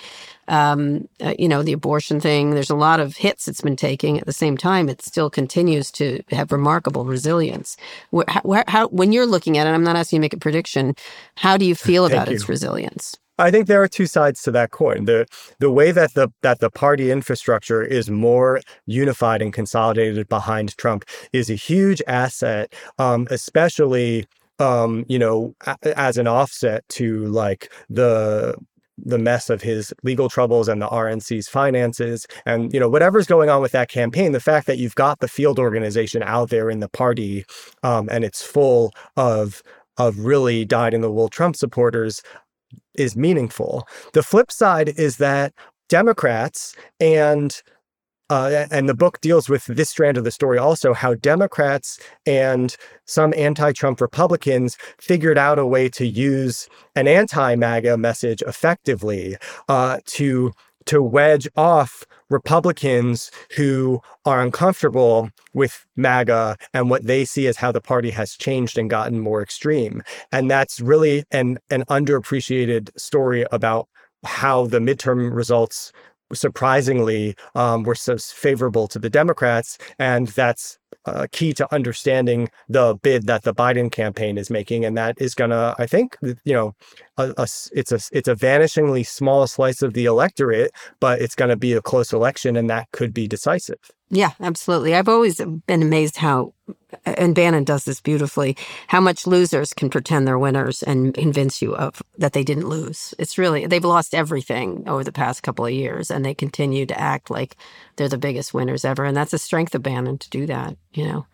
um, uh, you know, the abortion thing. There's a lot of hits it's been taking. At the same time, it still continues to have remarkable resilience. Where, how, how, when you're looking at it, I'm not asking you to make a prediction, how do you feel about its resilience? I think there are two sides to that coin. The the way that the that the party infrastructure is more unified and consolidated behind Trump is a huge asset, um, especially um, you know, a, as an offset to like the the mess of his legal troubles and the R N C's finances, and you know, whatever's going on with that campaign. The fact that you've got the field organization out there in the party, um, and it's full of of really dyed-in-the-wool Trump supporters, is meaningful. The flip side is that Democrats, and uh, and the book deals with this strand of the story also, how Democrats and some anti-Trump Republicans figured out a way to use an anti-MAGA message effectively uh, to to wedge off Republicans who are uncomfortable with MAGA and what they see as how the party has changed and gotten more extreme. And that's really an, an underappreciated story about how the midterm results surprisingly um, were so favorable to the Democrats. And that's uh, key to understanding the bid that the Biden campaign is making. And that is going to, I think, you know, a, a, it's a it's a vanishingly small slice of the electorate, but it's going to be a close election, and that could be decisive. Yeah, absolutely. I've always been amazed how, and Bannon does this beautifully, how much losers can pretend they're winners and convince you of that they didn't lose. It's really, they've lost everything over the past couple of years, and they continue to act like they're the biggest winners ever. And that's a strength of Bannon to do that, you know.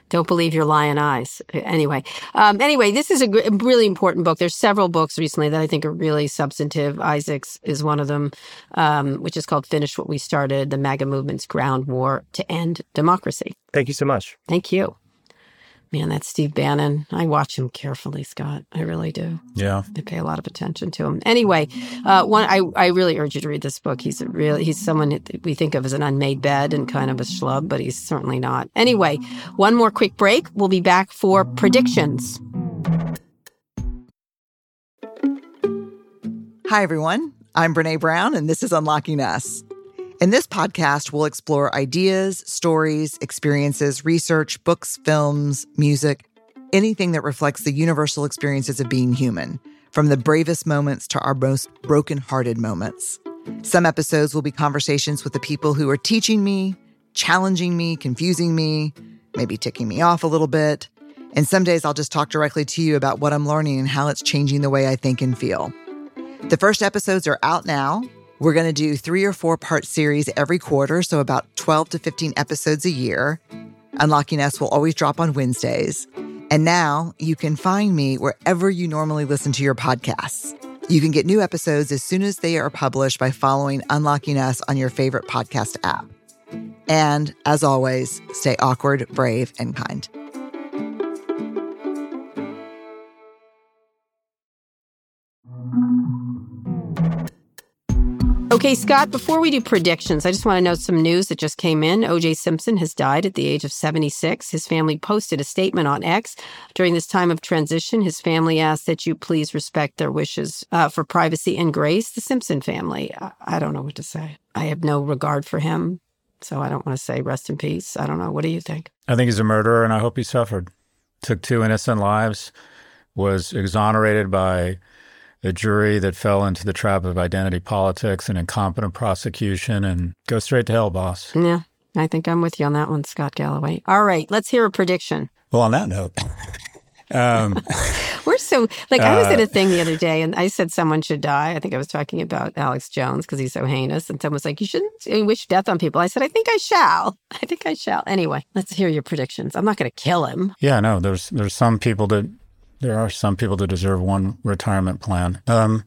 Don't believe your lying eyes. Anyway, um, anyway, this is a g- really important book. There's several books recently that I think are really substantive. Isaac's is one of them, um, which is called Finish What We Started, The MAGA Movement's Ground War to End Democracy. Thank you so much. Thank you. Man, that's Steve Bannon. I watch him carefully, Scott. I really do. Yeah. I pay a lot of attention to him. Anyway, uh, one I, I really urge you to read this book. He's a really he's someone that we think of as an unmade bed and kind of a schlub, but he's certainly not. Anyway, one more quick break. We'll be back for predictions. Hi, everyone. I'm Brene Brown, and this is Unlocking Us. In this podcast, we'll explore ideas, stories, experiences, research, books, films, music, anything that reflects the universal experiences of being human, from the bravest moments to our most broken-hearted moments. Some episodes will be conversations with the people who are teaching me, challenging me, confusing me, maybe ticking me off a little bit. And some days I'll just talk directly to you about what I'm learning and how it's changing the way I think and feel. The first episodes are out now. We're going to do three or four part series every quarter, so about twelve to fifteen episodes a year. Unlocking Us will always drop on Wednesdays. And now you can find me wherever you normally listen to your podcasts. You can get new episodes as soon as they are published by following Unlocking Us on your favorite podcast app. And as always, stay awkward, brave, and kind. Okay, Scott, before we do predictions, I just want to note some news that just came in. O J Simpson has died at the age of seventy-six. His family posted a statement on X. During this time of transition, his family asked that you please respect their wishes uh, for privacy and grace. The Simpson family, I, I don't know what to say. I have no regard for him, so I don't want to say rest in peace. I don't know. What do you think? I think he's a murderer, and I hope he suffered. Took two innocent lives, was exonerated by a jury that fell into the trap of identity politics and incompetent prosecution, and go straight to hell, boss. Yeah, I think I'm with you on that one, Scott Galloway. All right, let's hear a prediction. Well, on that note, um, we're so, like, I was uh, at a thing the other day, and I said someone should die. I think I was talking about Alex Jones because he's so heinous, and someone was like, you shouldn't wish death on people. I said, I think I shall. I think I shall. Anyway, let's hear your predictions. I'm not going to kill him. Yeah, no, there's there's some people that There are some people that deserve one retirement plan. Um,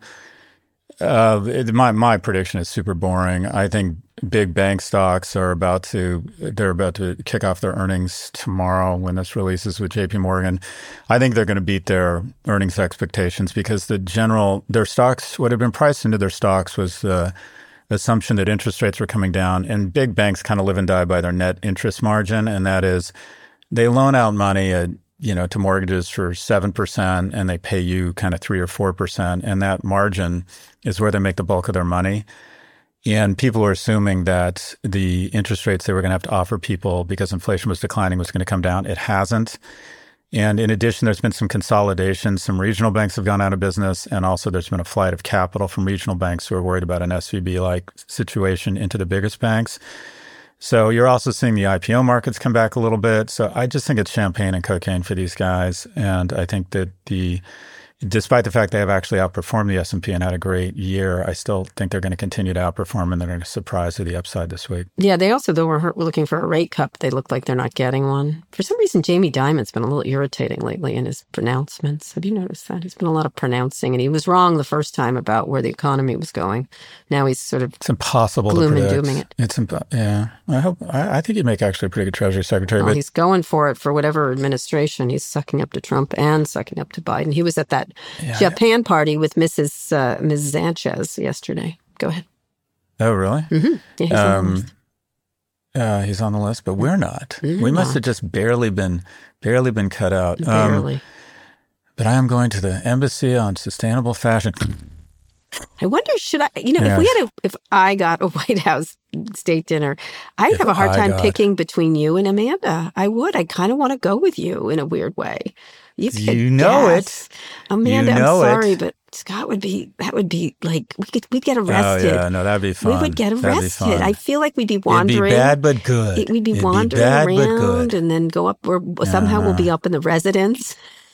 uh, it, my my prediction is super boring. I think big bank stocks are about to they're about to kick off their earnings tomorrow when this releases with J P Morgan. I think they're going to beat their earnings expectations because the general their stocks what had been priced into their stocks was the assumption that interest rates were coming down, and big banks kind of live and die by their net interest margin, and that is they loan out money at you know, to mortgages for seven percent and they pay you kind of three or four percent. And that margin is where they make the bulk of their money. And people were assuming that the interest rates they were going to have to offer people because inflation was declining was going to come down. It hasn't. And in addition, there's been some consolidation. Some regional banks have gone out of business. And also there's been a flight of capital from regional banks who are worried about an S V B-like situation into the biggest banks. So you're also seeing the I P O markets come back a little bit. So I just think it's champagne and cocaine for these guys. And I think that the, despite the fact they have actually outperformed the S and P and had a great year, I still think they're going to continue to outperform and they're going to surprise to the upside this week. Yeah, they also, though, were looking for a rate cut. They look like they're not getting one. For some reason, Jamie Dimon's been a little irritating lately in his pronouncements. Have you noticed that? He's been a lot of pronouncing, and he was wrong the first time about where the economy was going. Now he's sort of it's impossible gloom to predict. and dooming it. It's imp- yeah. I hope. I, I think he'd make actually a pretty good Treasury Secretary. Well, but he's going for it for whatever administration. He's sucking up to Trump and sucking up to Biden. He was at that yeah, Japan party with Missus Uh, Missus Sanchez yesterday. Go ahead. Oh, really? Mm-hmm. Yeah, he's, um, on the list. Uh, he's on the list, but we're not. We're we must not. have just barely been, barely been cut out. Barely. Um, but I am going to the Embassy on Sustainable Fashion. I wonder, should I, you know, Yes. if we had a, if I got a White House state dinner, I'd If have a hard I time got- picking between you and Amanda. I would. I kind of want to go with you in a weird way. You, could You know guess. Amanda, You know I'm it. sorry, but Scott would be, that would be like, we could, we'd get Oh, arrested. yeah. No, that'd be fun. We would get That'd be arrested. fun. I feel like we'd be It'd wandering. be bad, but good. It- we'd be It'd wandering bad, but around good. and then go up, or somehow we'll no. be up in the residence.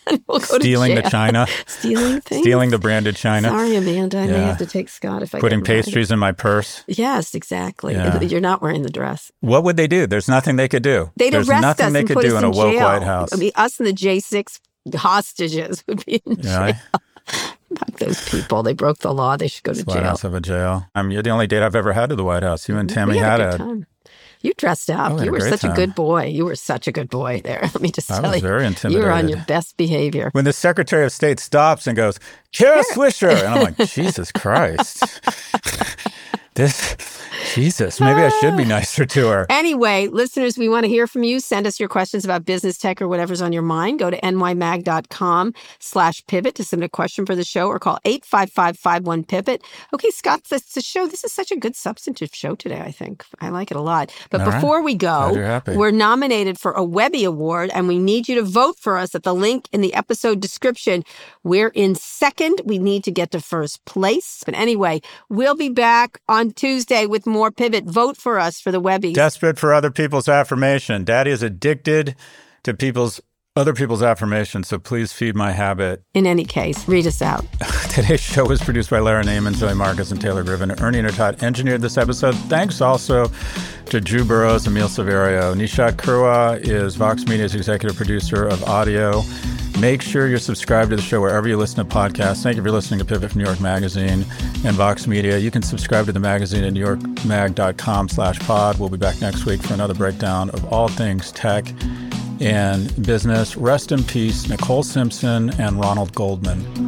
we'll go Stealing to the china. Stealing things? Stealing the branded china. Sorry, Amanda. I may Yeah. have to take Scott if I Putting get invited. pastries in my purse. Yes, exactly. Yeah. You're not wearing the dress. What would they do? There's nothing they could do. They'd There's arrest nothing us they and could put do us in a in woke jail. White House. I mean, us and the J six hostages would be in jail. Yeah. Fuck those people. They broke the law. They should go to White jail. House have a jail. I mean, you're the only date I've ever had to the White House. You and Tammy We had had a it. good time. You dressed up. Oh, we had you a were great such time. a good boy. You were such a good boy there. Let me just I tell was you. very You were on intimidated. your best behavior. When the Secretary of State stops and goes, Kara Swisher, and I'm like, Jesus Christ. This, Jesus, maybe I should be nicer to her. Anyway, listeners, we want to hear from you. Send us your questions about business, tech, or whatever's on your mind. Go to nymag.com slash pivot to submit a question for the show or call eight five five, five one, pivot. Okay, Scott, that's the show. This is such a good substantive show today, I think. I like it a lot. But All right. before we Glad you're go, happy. we're nominated for a Webby Award, and we need you to vote for us at the link in the episode description. We're in second. We need to get to first place. But anyway, we'll be back on Tuesday with more Pivot. Vote for us for the Webbies. Desperate for other people's affirmation. Daddy is addicted to people's other people's affirmation, so please feed my habit. In any case, read us out. Today's show was produced by Lara Naiman, Zoe Marcus, and Taylor Griffin. Ernie Intertot engineered this episode. Thanks also to Drew Burrows and Emil Severio. Nishat Kurwa is Vox Media's executive producer of audio. Make sure you're subscribed to the show wherever you listen to podcasts. Thank you for listening to Pivot from New York Magazine and Vox Media. You can subscribe to the magazine at newyorkmag.com slash pod. We'll be back next week for another breakdown of all things tech and business. Rest in peace, Nicole Simpson and Ronald Goldman.